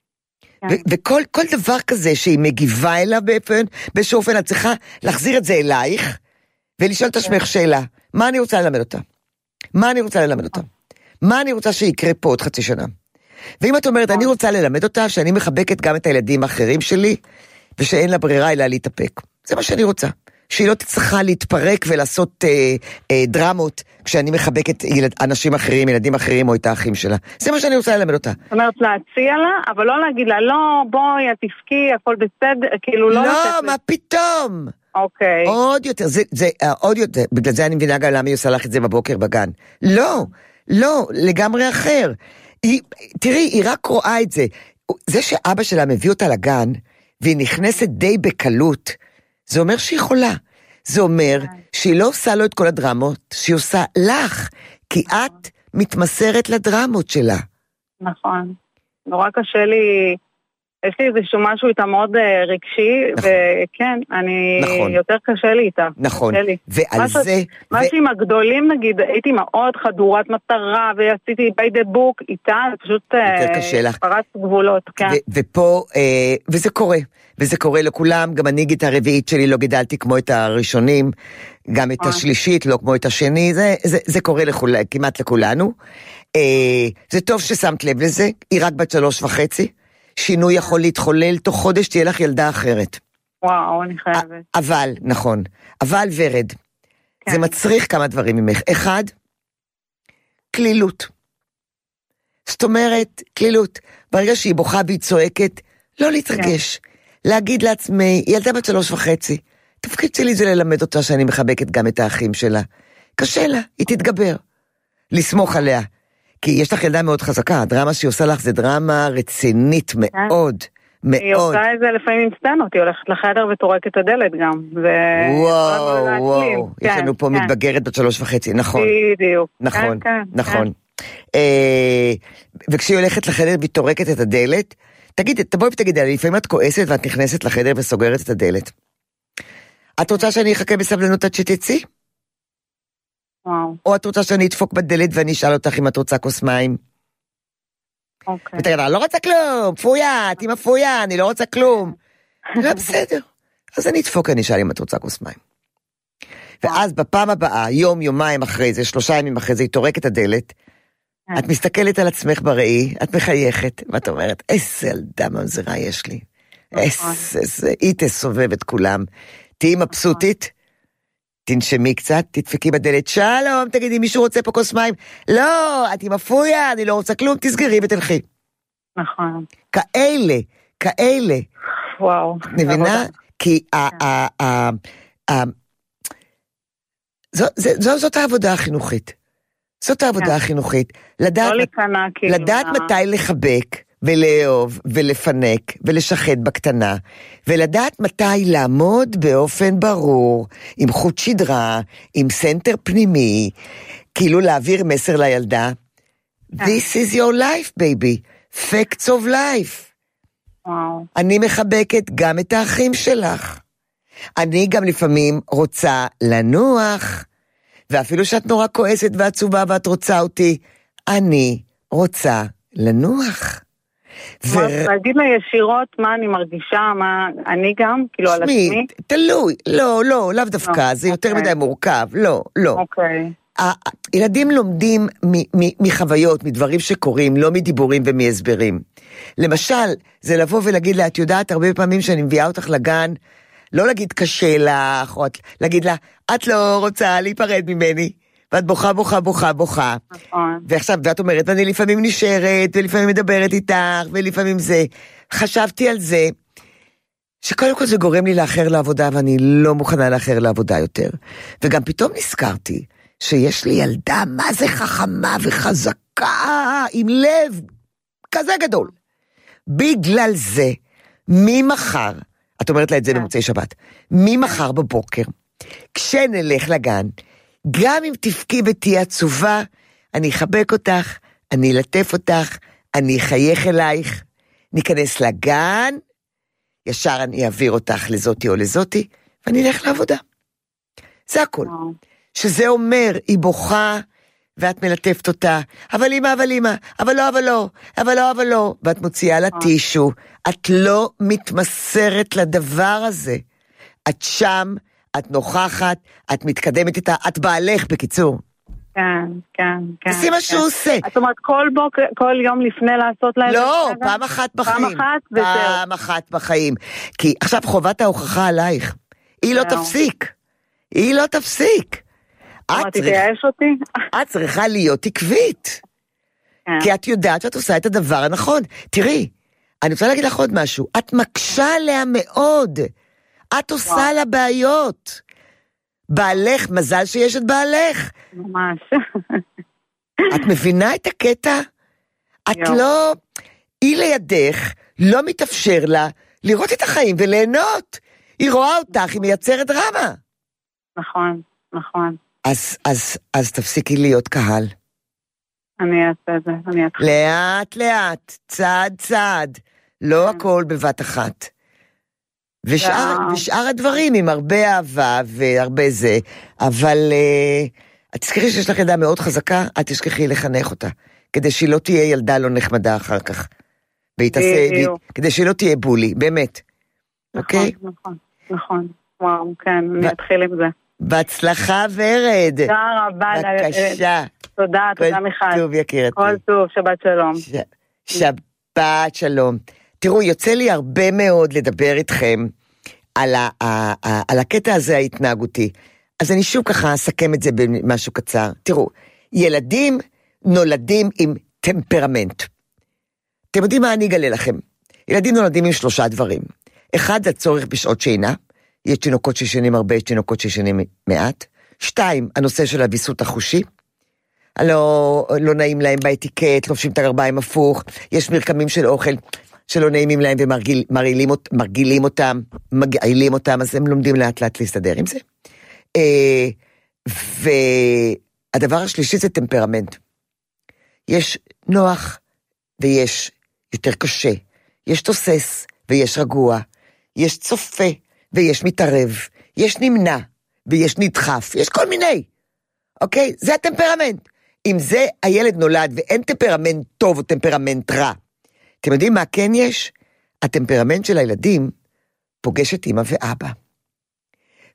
ו- וכל כל דבר כזה שהיא מגיבה אליו באופן, באיזשהו אופן, את צריכה להחזיר את זה אלייך, ולשאול את השמך שאלה. מה אני רוצה ללמד אותה? מה אני רוצה ללמד אותה? מה אני רוצה שיקרה פה עוד חצי שנה? ואם את אומרת, אני רוצה ללמד אותה, שאני מחבקת גם את הילדים האחרים שלי, ושאין לה ברירה אלא להתאפק. זה מה שאני רוצה. שהיא לא צריכה להתפרק ולעשות אה, אה, דרמות, כשאני מחבקת ילד, אנשים אחרים, ילדים אחרים או את האחים שלה. זה מה שאני רוצה ללמד אותה. זאת אומרת, להציע לה, אבל לא להגיד לה, לא, בואי, את תפקי, הכל בסדר, כאילו לא... לא, מה פתאום? אוקיי. עוד יותר, זה, זה, עוד יותר, בגלל זה אני מבינה גם למה היא עושה לך את זה בבוקר בגן. לא, לא, לגמרי אחר. היא, תראי, היא רק רואה את זה. זה שאבא שלה מביא אותה לגן, והיא נכנסת די בקלות, זה אומר שהיא חולה. זה אומר שהיא לא עושה לו את כל הדרמות, שהיא עושה לך, כי את מתמסרת לדרמות שלה. נכון. נורא קשה לי... יש לי איזשהו משהו איתה מאוד רגשי, נכון. וכן, אני נכון. יותר קשה לי איתה. נכון, לי. ועל מה זה... מה ו... שעם הגדולים נגיד, הייתי מאוד חדורת מטרה, ועשיתי by the book איתה, זה פשוט קשה לך. פרץ גבולות, כן. ו- ופה, אה, וזה קורה, וזה קורה לכולם, גם אני גיטה הרביעית שלי לא גידלתי כמו את הראשונים, גם את השלישית, לא כמו את השני, זה, זה, זה קורה לכול, כמעט לכולנו. אה, זה טוב ששמת לב לזה, היא רק בת שלוש וחצי, שינוי יכול להתחולל, תוך חודש תהיה לך ילדה אחרת. וואו, אני חייבת. אבל, נכון, אבל ורד, כן. זה מצריך כמה דברים ממך. אחד, כלילות. זאת אומרת, כלילות. ברגע שהיא בוכה והיא צועקת, לא להתרגש. כן. להגיד לעצמי, ילדה בת שלוש וחצי, תפקיד שלי זה ללמד אותה שאני מחבקת גם את האחים שלה. קשה לה, היא תתגבר. לסמוך עליה. כי יש לך ילדה מאוד חזקה, הדרמה שהיא עושה לך זה דרמה רצינית מאוד, מאוד. היא עושה את זה לפעמים עם סצנות, היא הולכת לחדר וטורקת את הדלת גם. וואו, וואו, יש לנו פה מתבגרת בת שלוש וחצי, נכון. בדיוק. נכון, נכון. וכשהיא הולכת לחדר והיא טורקת את הדלת, תגיד, תבואי ותגיד, לפעמים את כועסת ואת נכנסת לחדר וסוגרת את הדלת. את רוצה שאני אחכה בסבלנות עד שתצאי? וואו. או את רוצה שאני אדפוק בדלת ואני אשאל אותך אם את רוצה כוס מים? אוקיי. ותגיד, אני לא רוצה כלום, פויה, תהי מפויה, אני לא רוצה כלום. לא בסדר. אז אני אדפוק, אני אשאל אם את רוצה כוס מים. ואז בפעם הבאה, יום, יומיים אחרי זה, שלושה ימים אחרי זה, היא תורקת את הדלת, את מסתכלת על עצמך בראי, את מחייכת, ואת אומרת, איזה ילדה ממזרה יש לי. איזה, איזה, היא תסובב את כולם. תהי מבסוטית, תנשמי קצת, תדפקי בדלת, שלום, תגידי, מישהו רוצה פה כוס מים? לא, את עם אפויה, אני לא רוצה כלום, תסגרי ותלכי. נכון. כאלה, כאלה. וואו. מבינה? כי זאת העבודה החינוכית. זאת העבודה החינוכית. לדעת מתי לחבק, ולאהוב, ולפנק, ולשחד בקטנה, ולדעת מתי לעמוד באופן ברור, עם חוט שדרה, עם סנטר פנימי, כאילו להעביר מסר לילדה, This is your life, baby. Facts of life. וואו. אני מחבקת גם את האחים שלך. אני גם לפעמים רוצה לנוח, ואפילו שאת נורא כועסת ועצובה ואת רוצה אותי, אני רוצה לנוח. ו... להגיד לה ישירות מה אני מרגישה, מה אני גם, כאילו על עצמי? תלוי, לא, לא, לאו דווקא, זה יותר מדי מורכב, לא, לא. אוקיי. ילדים לומדים מחוויות, מדברים שקורים, לא מדיבורים ומהסברים. למשל, זה לבוא ולהגיד לה, את יודעת, הרבה פעמים שאני מביאה אותך לגן, לא להגיד קשה לך, או להגיד לה, את לא רוצה להיפרד ממני, ואת בוכה, בוכה, בוכה, בוכה. נכון. ועכשיו, ואת אומרת, ואני לפעמים נשארת, ולפעמים מדברת איתך, ולפעמים זה. חשבתי על זה, שקודם כל זה גורם לי לאחר לעבודה, ואני לא מוכנה לאחר לעבודה יותר. וגם פתאום נזכרתי, שיש לי ילדה, מה זה חכמה וחזקה, עם לב כזה גדול. בגלל זה, ממחר, את אומרת לה את זה במוצאי שבת, ממחר בבוקר, כשנלך לגן, גם אם תפקי ותהיה עצובה, אני אחבק אותך, אני אלטף אותך, אני אחייך אלייך, ניכנס לגן, ישר אני אעביר אותך לזאתי או לזאתי, ואני אלך לעבודה. זה הכל. שזה אומר, היא בוכה, ואת מלטפת אותה, אבל אמא, אבל אמא, אבל לא, אבל לא, אבל לא, אבל לא, ואת מוציאה לה טישו, את לא מתמסרת לדבר הזה. את שם, את נוכחת, את מתקדמת איתה, את בעלך בקיצור. כן, כן, כן. עושים מה שהוא עושה. את אומרת, כל בוקר, כל יום לפני לעשות לה... לא, פעם אחת בחיים. פעם אחת וזהו. פעם אחת בחיים. כי עכשיו חובת ההוכחה עלייך. היא לא תפסיק. היא לא תפסיק. את תתייאש אותי? את צריכה להיות עקבית. כי את יודעת שאת עושה את הדבר הנכון. תראי, אני רוצה להגיד לך עוד משהו. את מקשה עליה מאוד. את עושה לה בעיות. בעלך, מזל שיש את בעלך. ממש. את מבינה את הקטע? את לא, היא לידך, לא מתאפשר לה לראות את החיים וליהנות. היא רואה אותך, היא מייצרת דרמה. נכון, נכון. אז, אז, אז תפסיקי להיות קהל. אני אעשה את זה, אני אתחיל. לאט לאט, צעד צעד, לא הכל בבת אחת. ושאר, ושאר הדברים עם הרבה אהבה והרבה זה, אבל את תזכרי שיש לך ילדה מאוד חזקה, את תשכחי לחנך אותה, כדי שהיא לא תהיה ילדה לא נחמדה אחר כך. והתעשה, כדי שהיא לא תהיה בולי, באמת. אוקיי? נכון, נכון. וואו, כן, אני אתחיל עם זה. בהצלחה ורד. תודה רבה. בבקשה. תודה, תודה מיכל. כל טוב יקירתי. כל טוב, שבת שלום. שבת שלום. תראו, יוצא לי הרבה מאוד לדבר איתכם על, ה, ה, ה, על הקטע הזה ההתנהגותי. אז אני שוב ככה אסכם את זה במשהו קצר. תראו, ילדים נולדים עם טמפרמנט. אתם יודעים מה אני אגלה לכם? ילדים נולדים עם שלושה דברים. אחד, זה הצורך בשעות שינה. יש תינוקות שישנים הרבה, יש תינוקות שישנים מעט. שתיים, הנושא של הוויסות החושי. לא, לא נעים להם באתיקט, לובשים את הגרביים הפוך. יש מרקמים של אוכל שלא נעימים להם ומרגילים אותם, מגעילים אותם, אז הם לומדים לאט לאט להסתדר עם זה. והדבר השלישי זה טמפרמנט. יש נוח ויש יותר קשה, יש תוסס ויש רגוע, יש צופה ויש מתערב, יש נמנע ויש נדחף, יש כל מיני. אוקיי? זה הטמפרמנט. אם זה הילד נולד ואין טמפרמנט טוב או טמפרמנט רע, אתם יודעים מה כן יש? הטמפרמנט של הילדים פוגש את אמא ואבא.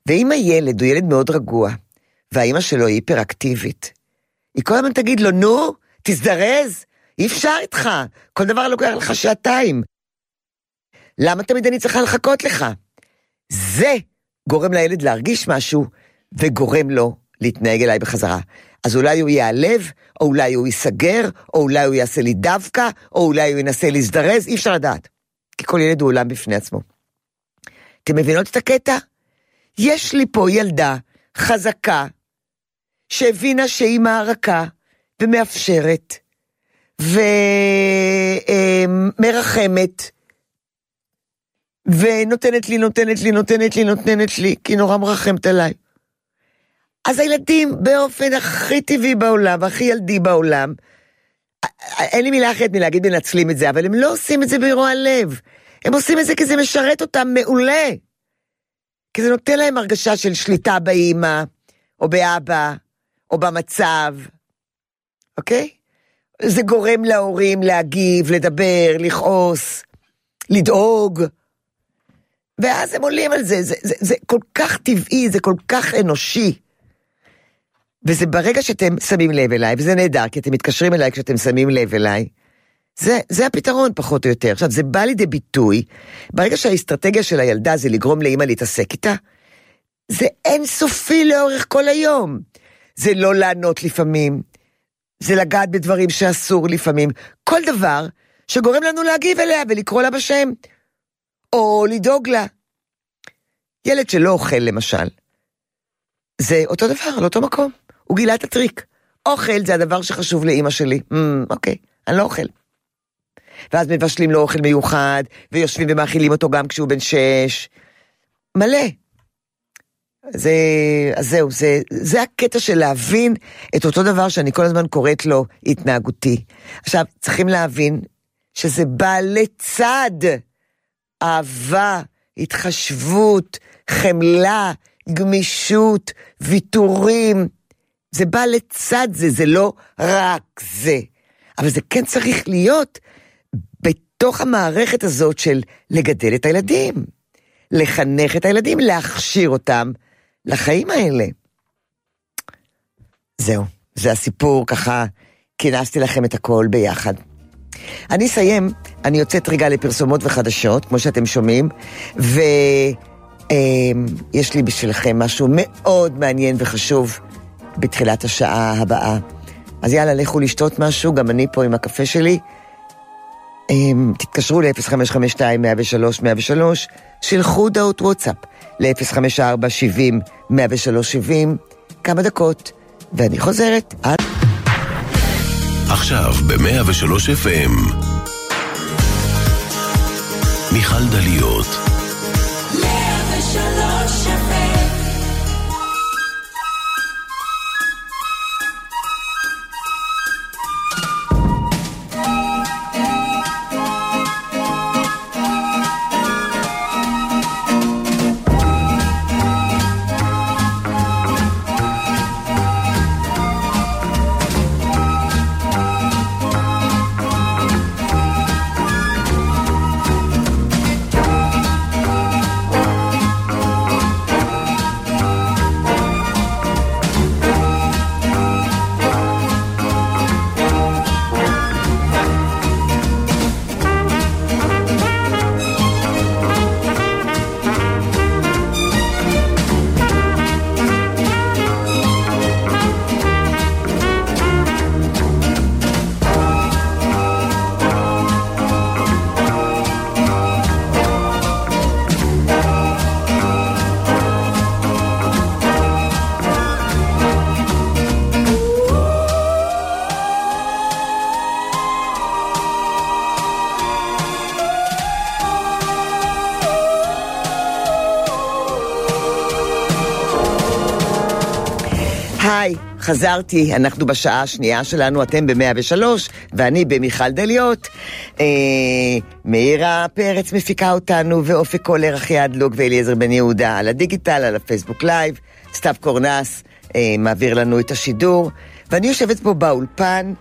ואם הילד הוא ילד מאוד רגוע, והאמא שלו היא היפראקטיבית, היא כל הזמן תגיד לו, נו, תזדרז, אי אפשר איתך, כל דבר לוקח לך שעתיים. למה תמיד אני צריכה לחכות לך? זה גורם לילד להרגיש משהו, וגורם לו להתנהג אליי בחזרה. אז אולי הוא יעלב, או אולי הוא ייסגר, או אולי הוא יעשה לי דווקא, או אולי הוא ינסה להזדרז, אי אפשר לדעת. כי כל ילד הוא עולם בפני עצמו. אתם מבינות את הקטע? יש לי פה ילדה חזקה, שהבינה שהיא מערכה, ומאפשרת, ומרחמת, ונותנת לי, נותנת לי, נותנת לי, נותנת לי, כי נורא מרחמת עליי. אז הילדים באופן הכי טבעי בעולם, הכי ילדי בעולם, אין לי מילה אחרת מלהגיד מנצלים את זה, אבל הם לא עושים את זה ברוע לב. הם עושים את זה כי זה משרת אותם מעולה. כי זה נותן להם הרגשה של שליטה באמא, או באבא, או במצב. אוקיי? זה גורם להורים להגיב, לדבר, לכעוס, לדאוג. ואז הם עולים על זה. זה, זה, זה כל כך טבעי, זה כל כך אנושי. וזה ברגע שאתם שמים לב אליי, וזה נהדר, כי אתם מתקשרים אליי כשאתם שמים לב אליי, זה, זה הפתרון פחות או יותר. עכשיו, זה בא לידי ביטוי, ברגע שהאסטרטגיה של הילדה זה לגרום לאמא להתעסק איתה, זה אינסופי לאורך כל היום. זה לא לענות לפעמים, זה לגעת בדברים שאסור לפעמים, כל דבר שגורם לנו להגיב אליה ולקרוא לה בשם, או לדאוג לה. ילד שלא אוכל למשל, זה אותו דבר, על אותו מקום. הוא גילה את הטריק. אוכל זה הדבר שחשוב לאמא שלי. Mm, אוקיי, אני לא אוכל. ואז מבשלים לו אוכל מיוחד, ויושבים ומאכילים אותו גם כשהוא בן שש. מלא. זה, אז זהו, זה, זה הקטע של להבין את אותו דבר שאני כל הזמן קוראת לו התנהגותי. עכשיו, צריכים להבין שזה בא לצד אהבה, התחשבות, חמלה, גמישות, ויתורים. זה בא לצד זה, זה לא רק זה. אבל זה כן צריך להיות בתוך המערכת הזאת של לגדל את הילדים, לחנך את הילדים, להכשיר אותם לחיים האלה. זהו, זה הסיפור, ככה כינסתי לכם את הכל ביחד. אני אסיים, אני יוצאת רגע לפרסומות וחדשות, כמו שאתם שומעים, ויש לי בשבילכם משהו מאוד מעניין וחשוב בתחילת השעה הבאה. אז יאללה, לכו לשתות משהו, גם אני פה עם הקפה שלי. תתקשרו ל-אפס חמש חמש שתיים מאה ושלוש מאה ושלוש, שלחו הודעות וואטסאפ ל-אפס חמש ארבע שבעים מאה ושלוש שבעים, כמה דקות, ואני חוזרת. עכשיו ב-מאה ושלוש אף אם מיכל דליות. מאה ושלוש אף אם היי, חזרתי, אנחנו בשעה השנייה שלנו, אתם ב-מאה ושלוש, ואני במיכל דליות. אה, מאירה פרץ מפיקה אותנו, ואופק קולר, אחי הדלוג ואליעזר בן יהודה על הדיגיטל, על הפייסבוק לייב, סתיו קורנס אה, מעביר לנו את השידור, ואני יושבת פה באולפן,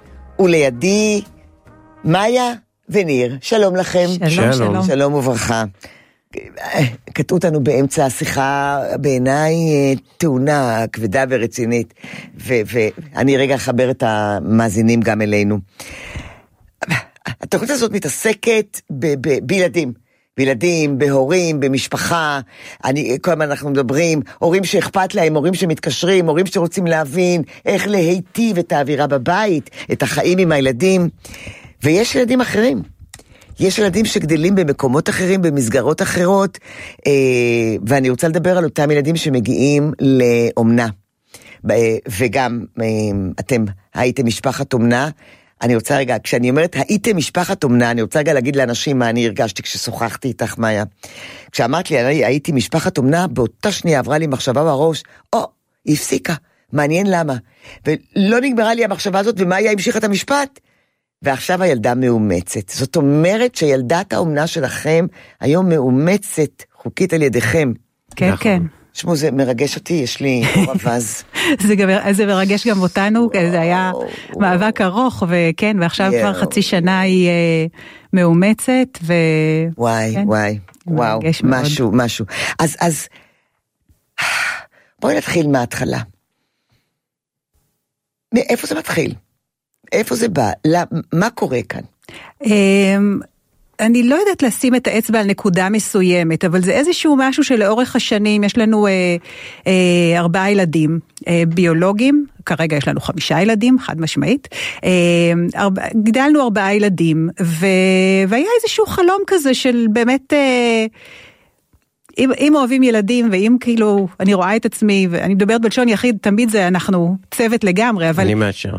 ולידי מאיה וניר. שלום לכם. שלום, שלום. שלום וברכה. קטעו אותנו באמצע השיחה, בעיניי תאונה כבדה ורצינית, ואני רגע אחבר את המאזינים גם אלינו. התוכנית הזאת מתעסקת בילדים, בילדים, בהורים, במשפחה. אני, כל הזמן אנחנו מדברים, הורים שאכפת להם, הורים שמתקשרים, הורים שרוצים להבין איך להיטיב את האווירה בבית, את החיים עם הילדים. ויש ילדים אחרים. יש ילדים שגדלים במקומות אחרים, במסגרות אחרות, ואני רוצה לדבר על אותם ילדים שמגיעים לאומנה. וגם אתם הייתם משפחת אומנה. אני רוצה רגע, כשאני אומרת הייתם משפחת אומנה, אני רוצה רגע להגיד לאנשים מה אני הרגשתי כששוחחתי איתך, מאיה. כשאמרת לי, אני הייתי משפחת אומנה, באותה שנייה עברה לי מחשבה בראש, או, היא הפסיקה, מעניין למה. ולא נגמרה לי המחשבה הזאת, ומאיה המשיכה את המשפט. ועכשיו הילדה מאומצת. זאת אומרת שילדת האומנה שלכם היום מאומצת חוקית על ידיכם. כן, כן. שמו, זה מרגש אותי, יש לי רבז. זה מרגש גם אותנו, זה היה מאבק ארוך, וכן, ועכשיו כבר חצי שנה היא מאומצת, ו... וואי, וואי, וואו, משהו, משהו. אז, אז, בואי נתחיל מההתחלה. מאיפה זה מתחיל? איפה זה בא? מה קורה כאן? אני לא יודעת לשים את האצבע על נקודה מסוימת, אבל זה איזשהו משהו שלאורך השנים יש לנו אה, אה, ארבעה ילדים אה, ביולוגיים, כרגע יש לנו חמישה ילדים, חד משמעית, אה, ארבע, גדלנו ארבעה ילדים, ו, והיה איזשהו חלום כזה של באמת... אה, אם, אם אוהבים ילדים, ואם כאילו, אני רואה את עצמי, ואני מדברת בלשון יחיד, תמיד זה אנחנו צוות לגמרי, אבל... אני מאשר.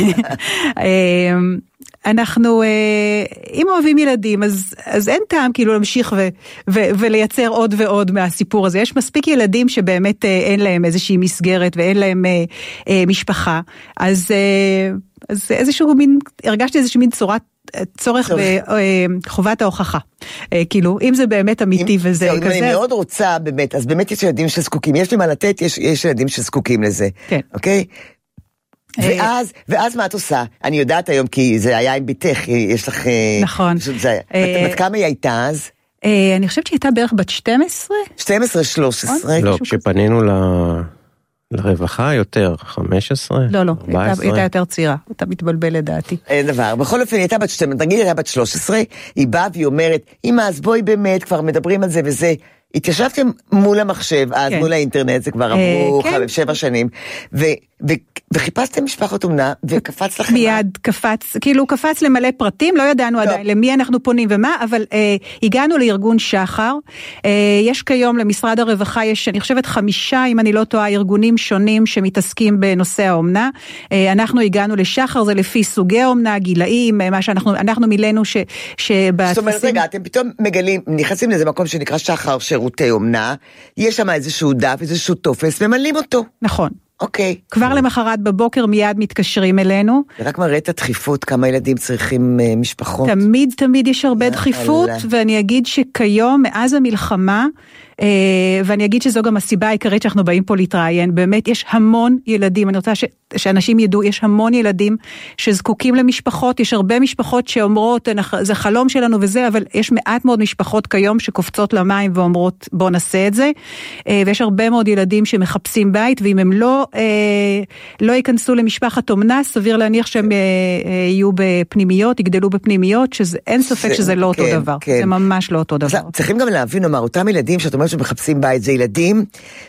אנחנו, אם אוהבים ילדים, אז, אז אין טעם כאילו להמשיך ו, ו, ולייצר עוד ועוד מהסיפור הזה. יש מספיק ילדים שבאמת אין להם איזושהי מסגרת, ואין להם משפחה. אז, אז איזשהו מין, הרגשתי איזושהי מין צורת, צורך בחובת ההוכחה. כאילו, אם זה באמת אמיתי וזה כזה... אני מאוד רוצה באמת, אז באמת יש ילדים שזקוקים, יש לי מה לתת, יש ילדים שזקוקים לזה. כן. אוקיי? ואז, ואז מה את עושה? אני יודעת היום, כי זה היה עם ביתך, יש לך... נכון. בת כמה היא הייתה אז? אני חושבת שהיא הייתה בערך בת שתים עשרה. שתים עשרה, שלוש עשרה. לא, כשפנינו ל... לרווחה יותר, חמש עשרה? לא, לא, היא הייתה יותר צעירה, אתה מתבלבל לדעתי. אין דבר, בכל אופן היא הייתה בת שתים עשרה, נגיד הייתה בת שלוש עשרה, היא באה והיא אומרת, אמא, אז בואי באמת, כבר מדברים על זה וזה, התיישבתם מול המחשב, אז מול האינטרנט, זה כבר עברו שבע שנים, וחיפשתם משפחת אומנה, וקפץ לכם... מיד קפץ, כאילו קפץ למלא פרטים, לא ידענו עדיין למי אנחנו פונים ומה, אבל הגענו לארגון שחר, יש כיום למשרד הרווחה, יש אני חושבת חמישה, אם אני לא טועה, ארגונים שונים שמתעסקים בנושא האומנה, אנחנו הגענו לשחר, זה לפי סוגי האומנה, גילאים, מה שאנחנו, אנחנו מילאנו ש... זאת אומרת, רגע, אתם פתאום מגלים, נכנסים לאיזה מקום שנקרא שחר שירותי אומנה, יש שם איזשהו דף, איזשהו טופס, ממלאים אותו. נכון. אוקיי. כבר למחרת בבוקר מיד מתקשרים אלינו. זה רק מראה את הדחיפות, כמה ילדים צריכים uh, משפחות. תמיד, תמיד יש הרבה דחיפות, ואני אגיד שכיום, מאז המלחמה, uh, ואני אגיד שזו גם הסיבה העיקרית שאנחנו באים פה להתראיין, באמת יש המון ילדים, אני רוצה ש, שאנשים ידעו, יש המון ילדים שזקוקים למשפחות, יש הרבה משפחות שאומרות, זה חלום שלנו וזה, אבל יש מעט מאוד משפחות כיום שקופצות למים ואומרות, בוא נעשה את זה, uh, ויש הרבה מאוד ילדים שמחפשים בית, ואם הם לא לא ייכנסו למשפחת אומנה, סביר להניח שהם יהיו בפנימיות, יגדלו בפנימיות, שאין ספק שזה לא אותו דבר. זה ממש לא אותו דבר. צריכים גם להבין, אומר, אותם ילדים שאת אומרת שמחפשים בית, זה ילדים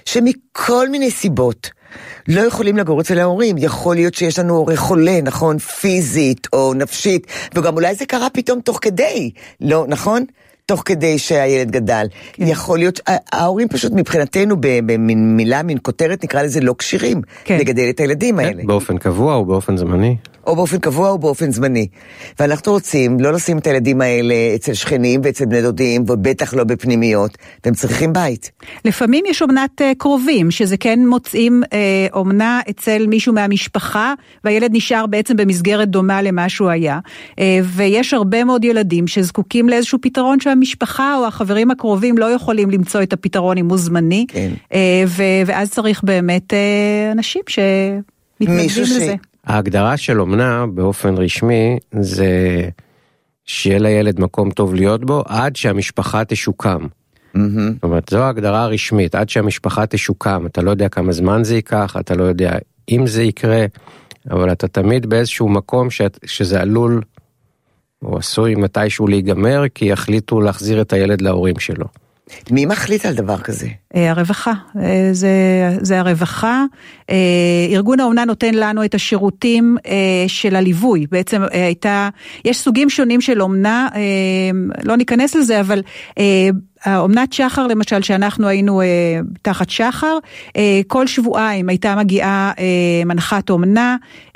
שמכל מיני סיבות לא יכולים לגור אצל ההורים. יכול להיות שיש לנו הורה חולה, נכון? פיזית או נפשית, וגם אולי זה קרה פתאום תוך כדי, לא, נכון? תוך כדי שהילד גדל. כן. יכול להיות, ההורים פשוט מבחינתנו, במין מילה, מין כותרת, נקרא לזה לא קשירים, כן. לגדל את הילדים כן. האלה. באופן קבוע או באופן זמני? או באופן קבוע או באופן זמני. ואנחנו רוצים לא לשים את הילדים האלה אצל שכנים ואצל בני דודים, ובטח לא בפנימיות, והם צריכים בית. לפעמים יש אומנת קרובים, שזה כן מוצאים אה, אומנה אצל מישהו מהמשפחה, והילד נשאר בעצם במסגרת דומה למה שהוא היה. אה, ויש הרבה מאוד ילדים שזקוקים לאיזשהו פתרון שהמשפחה או החברים הקרובים לא יכולים למצוא את הפתרון אם הוא זמני, כן. אה, ו- ואז צריך באמת אה, אנשים שמתנגדים לזה. ש... ההגדרה של אומנה באופן רשמי זה שיהיה לילד מקום טוב להיות בו עד שהמשפחה תשוקם. Mm. זאת אומרת, זו ההגדרה הרשמית, עד שהמשפחה תשוקם, אתה לא יודע כמה זמן זה ייקח, אתה לא יודע אם זה יקרה, אבל אתה תמיד באיזשהו מקום שזה עלול, או עשוי מתישהו להיגמר, כי יחליטו להחזיר את הילד להורים שלו. מי מחליט על דבר כזה? הרווחה, זה, זה הרווחה. ארגון האומנה נותן לנו את השירותים של הליווי. בעצם הייתה, יש סוגים שונים של אומנה, לא ניכנס לזה, אבל האומנת שחר למשל, שאנחנו היינו תחת שחר, כל שבועיים הייתה מגיעה מנחת אומנה,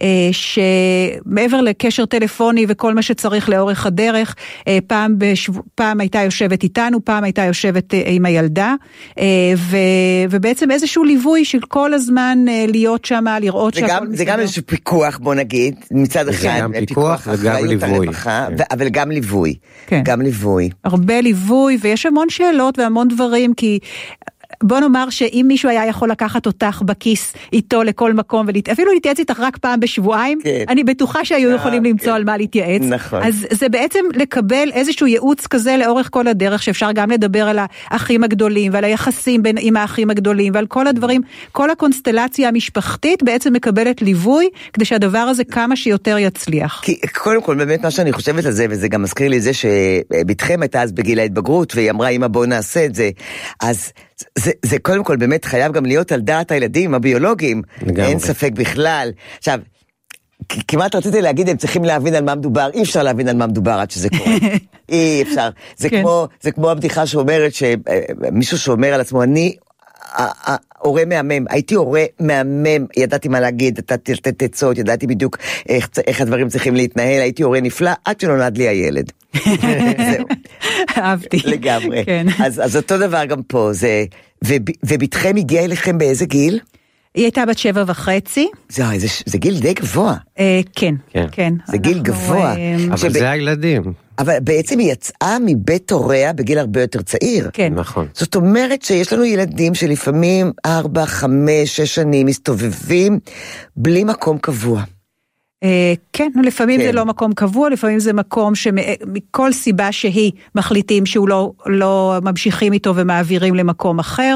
שמעבר לקשר טלפוני וכל מה שצריך לאורך הדרך, פעם, בשבוע, פעם הייתה יושבת איתנו, פעם הייתה יושבת עם הילדה, ו, ובעצם איזשהו ליווי של כל הזמן להיות שם, לראות שהכל מסתדר. זה גם איזשהו פיקוח, בוא נגיד, מצד אחד. זה גם פיקוח וגם ליווי. הרווחה, ו, אבל גם ליווי. כן. גם ליווי. הרבה ליווי, ויש המון שאלות והמון דברים, כי בוא נאמר שאם מישהו היה יכול לקחת אותך בכיס איתו לכל מקום, ואפילו להתייעץ איתך רק פעם בשבועיים, כן. אני בטוחה שהיו יכולים למצוא כן. על מה להתייעץ. נכון. אז זה בעצם לקבל איזשהו ייעוץ כזה לאורך כל הדרך, שאפשר גם לדבר על האחים הגדולים, ועל היחסים בין, עם האחים הגדולים, ועל כל הדברים, כל הקונסטלציה המשפחתית בעצם מקבלת ליווי, כדי שהדבר הזה כמה שיותר יצליח. כי קודם כל, באמת מה שאני חושבת על זה, וזה גם מזכיר לי זה שבתכם הייתה אז בגיל ההתבגרות, והיא אמרה, אמא בוא נעשה את זה, אז זה, זה קודם כל באמת חייב גם להיות על דעת הילדים הביולוגיים, אין ספק בכלל. עכשיו, כמעט רציתי להגיד, הם צריכים להבין על מה מדובר, אי אפשר להבין על מה מדובר עד שזה קורה. אי אפשר. זה כמו, זה כמו הבדיחה שאומרת, שמישהו שאומר על עצמו, אני הורה מהמם, הייתי הורה מהמם, ידעתי מה להגיד, ידעתי לתת עצות, ידעתי בדיוק איך, איך הדברים צריכים להתנהל, הייתי הורה נפלא, עד שנולד לי הילד. זהו. אהבתי. לגמרי. כן. אז, אז אותו דבר גם פה, זה, ובתכם הגיע אליכם באיזה גיל? היא הייתה בת שבע וחצי. זה, זה, זה גיל די גבוה. אה, כן, כן, כן. זה גיל גבוה. אבל שב... זה הילדים. אבל בעצם היא יצאה מבית הוריה בגיל הרבה יותר צעיר. כן. נכון. זאת אומרת שיש לנו ילדים שלפעמים ארבע, חמש, שש שנים מסתובבים בלי מקום קבוע. כן, לפעמים זה לא מקום קבוע, לפעמים זה מקום שמכל סיבה שהיא מחליטים שהוא לא, לא ממשיכים איתו ומעבירים למקום אחר,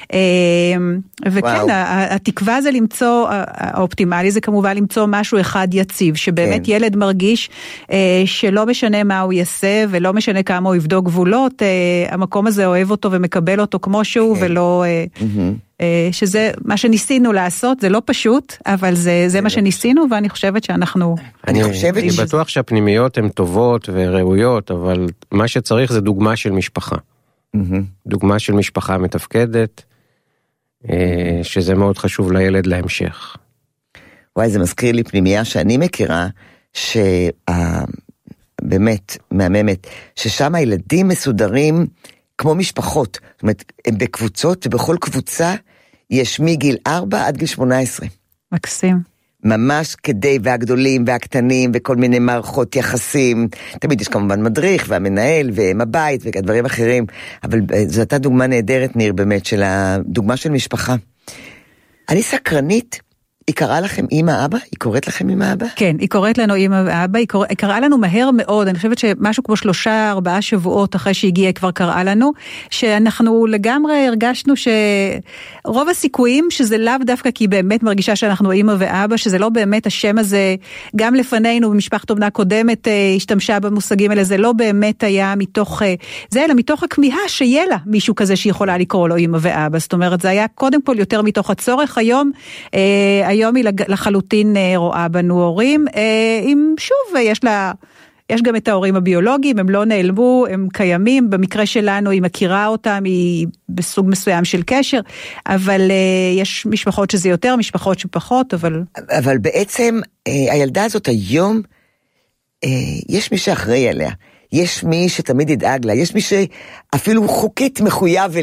וכן, התקווה זה למצוא, האופטימלי זה כמובן למצוא משהו אחד יציב, שבאמת ילד מרגיש שלא משנה מה הוא יעשה, ולא משנה כמה הוא יבדוק גבולות, המקום הזה אוהב אותו ומקבל אותו כמו שהוא, ולא... שזה מה שניסינו לעשות, זה לא פשוט, אבל זה, זה מה שניסינו, ואני חושבת שאנחנו... אני חושבת... אני בטוח שהפנימיות הן טובות וראויות, אבל מה שצריך זה דוגמה של משפחה. דוגמה של משפחה מתפקדת, שזה מאוד חשוב לילד להמשך. וואי, זה מזכיר לי פנימייה שאני מכירה, שבאמת, מהממת, ששם הילדים מסודרים כמו משפחות, זאת אומרת, הם בקבוצות, ובכל קבוצה יש מגיל ארבע עד גיל שמונה עשרה. מקסים. ממש כדי, והגדולים והקטנים, וכל מיני מערכות יחסים, תמיד יש כמובן מדריך, והמנהל, והם הבית, ודברים אחרים, אבל זו הייתה דוגמה נהדרת, ניר, באמת, של הדוגמה של משפחה. אני סקרנית, היא קראה לכם אמא אבא? היא קוראת לכם אמא אבא? כן, היא קוראת לנו אמא ואבא, היא, קורא, היא קראה לנו מהר מאוד, אני חושבת שמשהו כמו שלושה, ארבעה שבועות אחרי שהגיעה כבר קראה לנו, שאנחנו לגמרי הרגשנו שרוב הסיכויים שזה לאו דווקא כי היא באמת מרגישה שאנחנו אמא ואבא, שזה לא באמת השם הזה, גם לפנינו במשפחת אומנה קודמת השתמשה במושגים האלה, זה לא באמת היה מתוך, זה אלא מתוך הכמיהה שיהיה לה מישהו כזה שיכולה לקרוא לו אמא ואבא, זאת אומרת זה היה קודם כל יותר מתוך הצורך, היום היום היא לחלוטין רואה בנו הורים, אם שוב יש לה, יש גם את ההורים הביולוגיים, הם לא נעלמו, הם קיימים, במקרה שלנו היא מכירה אותם, היא בסוג מסוים של קשר, אבל יש משפחות שזה יותר, משפחות שפחות, אבל... אבל בעצם הילדה הזאת היום, יש מי שאחראי עליה. יש מי שתמיד ידאג לה, יש מי שאפילו חוקית מחויב אליה.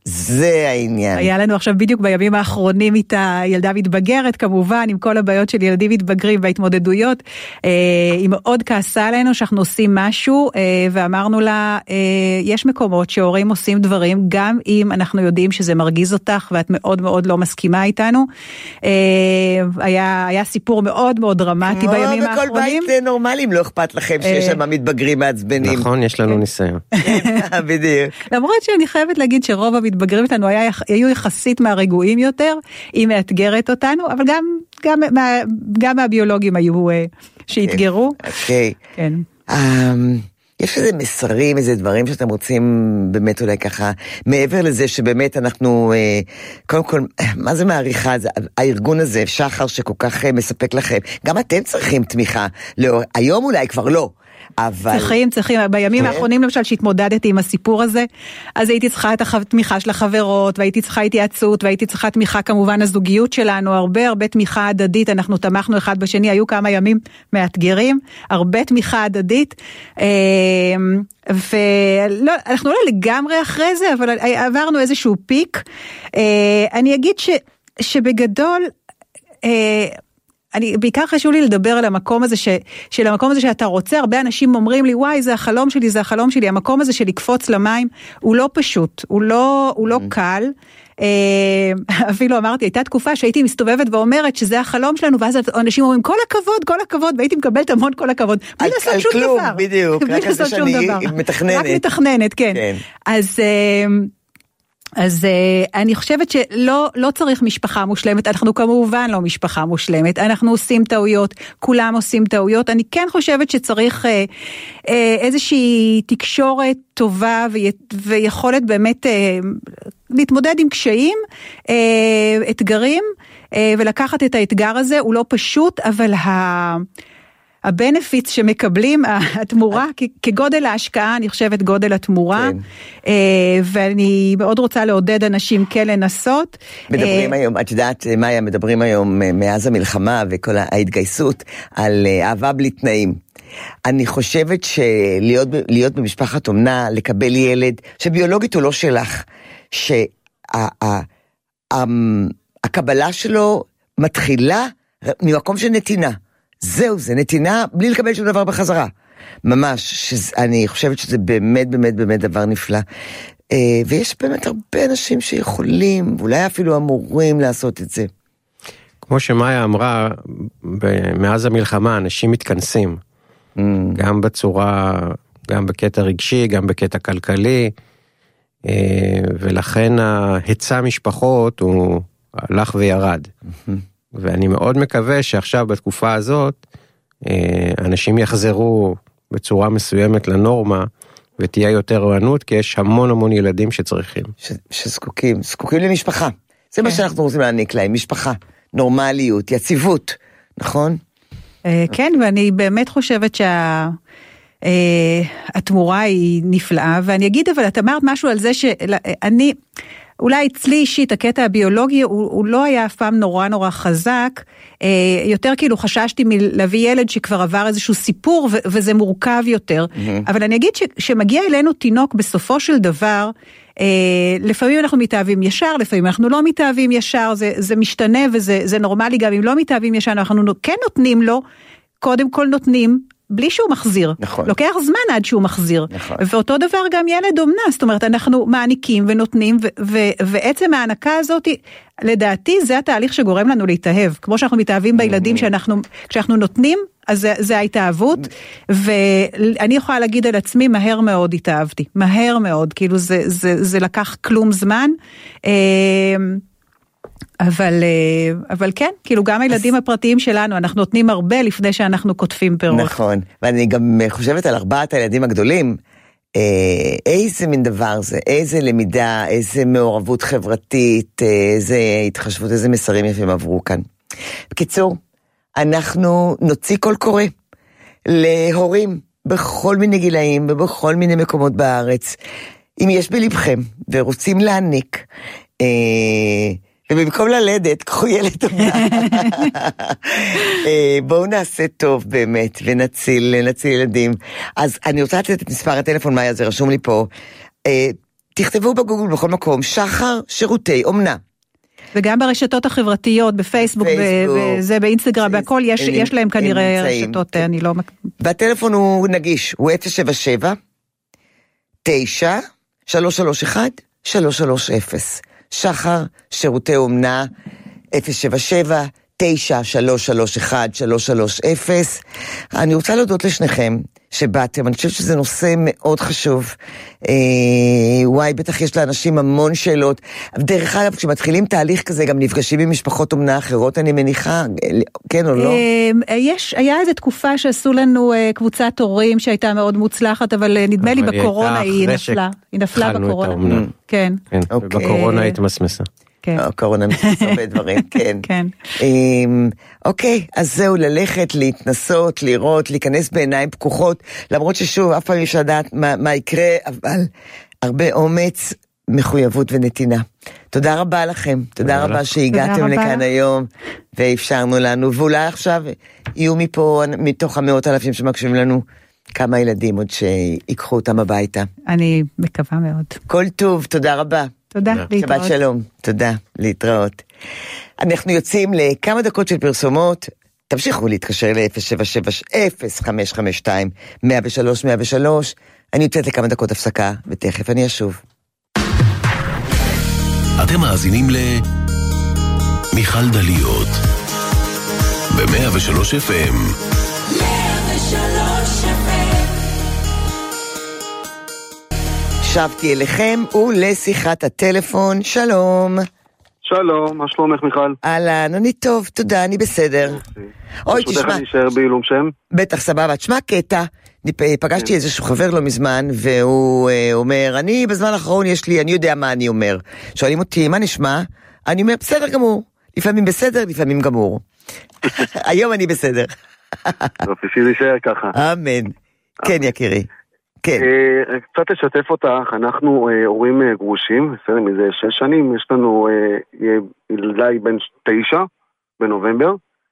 זה העניין. היה לנו עכשיו בדיוק בימים האחרונים איתה ילדה מתבגרת, כמובן, עם כל הבעיות של ילדים מתבגרים וההתמודדויות. היא מאוד כעסה עלינו שאנחנו עושים משהו, ואמרנו לה, יש מקומות שהורים עושים דברים, גם אם אנחנו יודעים שזה מרגיז אותך, ואת מאוד מאוד לא מסכימה איתנו. היה, היה סיפור מאוד מאוד דרמטי בימים האחרונים. בכל בית נורמליים לא אכפת לכם שיש שם מתבגרים מעצבנים. נכון, יש לנו ניסיון. בדיוק. למרות שאני חייבת להגיד שרוב המתבגרים איתנו היו יחסית מהרגועים יותר, היא מאתגרת אותנו, אבל גם, גם, גם מהביולוגים היו שהתגרו. אוקיי. כן. יש איזה מסרים, איזה דברים שאתם רוצים באמת אולי ככה, מעבר לזה שבאמת אנחנו, קודם כל, מה זה מעריכה? הארגון הזה, שחר שכל כך מספק לכם, גם אתם צריכים תמיכה, היום אולי כבר לא. אבל... צריכים, צריכים, בימים האחרונים למשל שהתמודדתי עם הסיפור הזה, אז הייתי צריכה את התמיכה של החברות, והייתי צריכה התייעצות, והייתי צריכה תמיכה כמובן הזוגיות שלנו, הרבה הרבה תמיכה הדדית, אנחנו תמכנו אחד בשני, היו כמה ימים מאתגרים, הרבה תמיכה הדדית, ולא, אנחנו לא לגמרי אחרי זה, אבל עברנו איזשהו פיק, אני אגיד ש, שבגדול, אני, בעיקר חשוב לי לדבר על המקום הזה, ש, של המקום הזה שאתה רוצה, הרבה אנשים אומרים לי, וואי, זה החלום שלי, זה החלום שלי, המקום הזה של לקפוץ למים, הוא לא פשוט, הוא לא, הוא לא קל, אפילו אמרתי, הייתה תקופה שהייתי מסתובבת ואומרת שזה החלום שלנו, ואז אנשים אומרים, כל הכבוד, כל הכבוד, והייתי מקבלת המון כל הכבוד, בלי לעשות שום דבר. בדיוק, רק על זה שאני מתכננת. רק מתכננת, כן. אז... אז uh, אני חושבת שלא לא צריך משפחה מושלמת, אנחנו כמובן לא משפחה מושלמת, אנחנו עושים טעויות, כולם עושים טעויות, אני כן חושבת שצריך uh, uh, איזושהי תקשורת טובה וי, ויכולת באמת uh, להתמודד עם קשיים, uh, אתגרים, uh, ולקחת את האתגר הזה, הוא לא פשוט, אבל ה... הבנפיץ שמקבלים, התמורה, כגודל ההשקעה, אני חושבת גודל התמורה, ואני מאוד רוצה לעודד אנשים כן לנסות. מדברים היום, את יודעת, מאיה, מדברים היום מאז המלחמה וכל ההתגייסות על אהבה בלי תנאים. אני חושבת שלהיות להיות במשפחת אומנה, לקבל ילד, שביולוגית הוא לא שלך, שהקבלה שלו מתחילה ממקום של נתינה. זהו, זה נתינה בלי לקבל שום דבר בחזרה. ממש, שזה, אני חושבת שזה באמת, באמת, באמת דבר נפלא. אה, ויש באמת הרבה אנשים שיכולים, ואולי אפילו אמורים לעשות את זה. כמו שמאיה אמרה, מאז המלחמה אנשים מתכנסים. Mm. גם בצורה, גם בקטע רגשי, גם בקטע כלכלי, אה, ולכן ההיצע משפחות הוא הלך וירד. Mm-hmm. ואני מאוד מקווה שעכשיו בתקופה הזאת, אנשים יחזרו בצורה מסוימת לנורמה, ותהיה יותר רענות, כי יש המון המון ילדים שצריכים. ש, שזקוקים, זקוקים למשפחה. זה מה שאנחנו רוצים להעניק להם, משפחה, נורמליות, יציבות, נכון? כן, ואני באמת חושבת שה... התמורה היא נפלאה, ואני אגיד, אבל את אמרת משהו על זה שאני... אולי אצלי אישית, הקטע הביולוגי, הוא, הוא לא היה אף פעם נורא נורא חזק, אה, יותר כאילו חששתי מלהביא ילד שכבר עבר איזשהו סיפור, ו- וזה מורכב יותר. Mm-hmm. אבל אני אגיד ש- שמגיע אלינו תינוק בסופו של דבר, אה, לפעמים אנחנו מתאהבים ישר, לפעמים אנחנו לא מתאהבים ישר, זה, זה משתנה וזה זה נורמלי, גם אם לא מתאהבים ישר, אנחנו כן נותנים לו, קודם כל נותנים, בלי שהוא מחזיר. נכון. לוקח זמן עד שהוא מחזיר. נכון. ואותו דבר גם ילד אומנה, זאת אומרת, אנחנו מעניקים ונותנים, ו- ו- ועצם ההענקה הזאת, לדעתי, זה התהליך שגורם לנו להתאהב. כמו שאנחנו מתאהבים בילדים, שאנחנו, כשאנחנו נותנים, אז זה, זה ההתאהבות, ואני יכולה להגיד על עצמי, מהר מאוד התאהבתי. מהר מאוד, כאילו זה, זה, זה לקח כלום זמן, אבל, אבל כן, כאילו גם הילדים אז... הפרטיים שלנו, אנחנו נותנים הרבה לפני שאנחנו כותבים פירות. נכון, ואני גם חושבת על ארבעת הילדים הגדולים, איזה מין דבר זה, איזה למידה, איזה מעורבות חברתית, איזה התחשבות, איזה מסרים יפים עברו כאן. בקיצור, אנחנו נוציא קול קורא להורים בכל מיני גילאים ובכל מיני מקומות בארץ, אם יש בלבכם ורוצים להעניק, אה, ובמקום ללדת, קחו ילד אומנה. בואו נעשה טוב באמת, ונציל, נציל ילדים. אז אני רוצה לתת את מספר הטלפון, מאיה, זה רשום לי פה. תכתבו בגוגל בכל מקום, שחר שירותי אומנה. וגם ברשתות החברתיות, בפייסבוק, וזה באינסטגרם, והכל, יש, יש להם כנראה רשתות, אני לא... והטלפון הוא נגיש, הוא אפס שבע שבע, תשע, שלוש שלוש אחת, שלוש שלוש אפס. שחר, שירותי אומנה, אפס שבע שבע, תשע, שלוש שלוש אחת, שלוש שלוש אפס. אני רוצה להודות לשניכם שבאתם, אני חושבת שזה נושא מאוד חשוב. אה, וואי, בטח יש לאנשים המון שאלות. דרך אגב, כשמתחילים תהליך כזה, גם נפגשים עם משפחות אומנה אחרות, אני מניחה, כן או לא? אה, יש, היה איזו תקופה שעשו לנו אה, קבוצת הורים שהייתה מאוד מוצלחת, אבל אה, נדמה לי בקורונה היא נפלה. היא נפלה בקורונה. כן. כן, ובקורונה היא התמסמסה. קורונה מספיק הרבה דברים, כן. כן. אוקיי, אז זהו, ללכת, להתנסות, לראות, להיכנס בעיניים פקוחות, למרות ששוב, אף פעם יש לדעת מה יקרה, אבל הרבה אומץ, מחויבות ונתינה. תודה רבה לכם, תודה רבה שהגעתם לכאן היום, ואפשרנו לנו, ואולי עכשיו יהיו מפה, מתוך המאות אלפים שמקשיבים לנו, כמה ילדים עוד שיקחו אותם הביתה. אני מקווה מאוד. כל טוב, תודה רבה. תודה, להתראות. שבת שלום, תודה, להתראות. אנחנו יוצאים לכמה דקות של פרסומות, תמשיכו להתקשר ל-אפס שבע שבע אפס חמש חמש שתיים מאה ושלוש מאה ושלוש, אני יוצאת לכמה דקות הפסקה, ותכף אני אשוב. אתם מאזינים ל... מיכל דליות, ב-מאה ושלוש אף אם. מאה ושלוש אף אם. שבתי אליכם ולשיחת הטלפון, שלום. שלום, מה שלומך מיכל? אהלן, אני טוב, תודה, אני בסדר. אוי, תשמע. ברשותך אני אשאר בעילום שם? בטח, סבבה, תשמע קטע, פגשתי איזשהו חבר לא מזמן, והוא אומר, אני בזמן האחרון יש לי, אני יודע מה אני אומר. שואלים אותי, מה נשמע? אני אומר, בסדר גמור. לפעמים בסדר, לפעמים גמור. היום אני בסדר. יופי, שזה יישאר ככה. אמן. כן, יקירי. כן. קצת לשתף אותך, אנחנו הורים גרושים, בסדר, מזה שש שנים, יש לנו ילדי בן תשע, בנובמבר.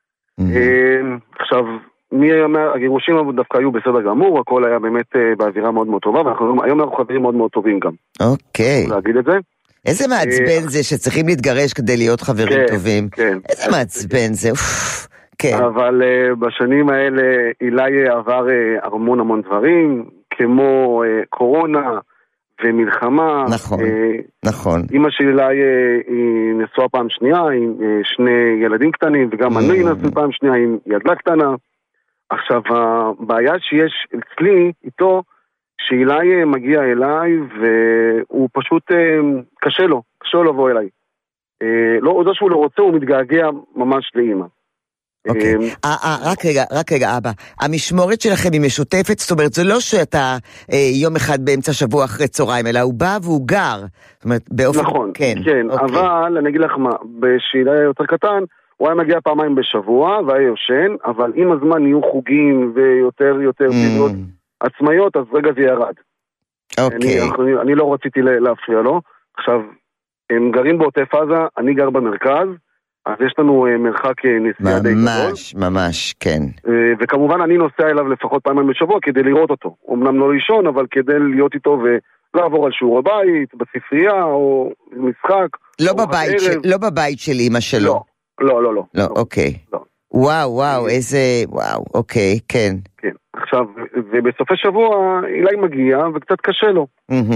עכשיו, הגירושים דווקא היו בסדר גמור, הכל היה באמת באווירה מאוד מאוד טובה, והיום אנחנו חברים מאוד מאוד טובים גם. אוקיי. להגיד את זה. איזה מעצבן זה שצריכים להתגרש כדי להיות חברים טובים. כן. איזה מעצבן זה, כן. אבל בשנים האלה אילי עבר המון המון דברים, כמו קורונה ומלחמה. נכון, נכון. אמא שלי היא נשואה פעם שנייה עם שני ילדים קטנים, וגם אני נשוי פעם שנייה עם ילדה קטנה. עכשיו, הבעיה שיש אצלי איתו, שאילי מגיע אליי, והוא פשוט קשה לו, קשה לו לבוא אליי. לא, זה שהוא לא רוצה, הוא מתגעגע ממש לאמא. אוקיי, רק רגע, רק רגע אבא, המשמורת שלכם היא משותפת, זאת אומרת, זה לא שאתה יום אחד באמצע שבוע אחרי צהריים, אלא הוא בא והוא גר, זאת אומרת, באופן... נכון, כן, אבל אני אגיד לך מה, בשאלה יותר קטן, הוא היה מגיע פעמיים בשבוע, והיה יושן, אבל עם הזמן יהיו חוגים ויותר יותר פעילות עצמאיות, אז רגע זה ירד. אוקיי. אני לא רציתי להפריע לו, עכשיו, הם גרים בעוטף עזה, אני גר במרכז, אז יש לנו מרחק נסיעה די גדול. ממש, ממש, כן. וכמובן אני נוסע אליו לפחות פעמים בשבוע כדי לראות אותו. אמנם לא לישון, אבל כדי להיות איתו ולעבור על שיעור הבית, בספרייה או משחק. לא בבית, לא בבית של אמא שלו. לא, לא, לא. לא, אוקיי. וואו, וואו, איזה, וואו, אוקיי, כן. כן, עכשיו, ובסופי שבוע אילי מגיע וקצת קשה לו.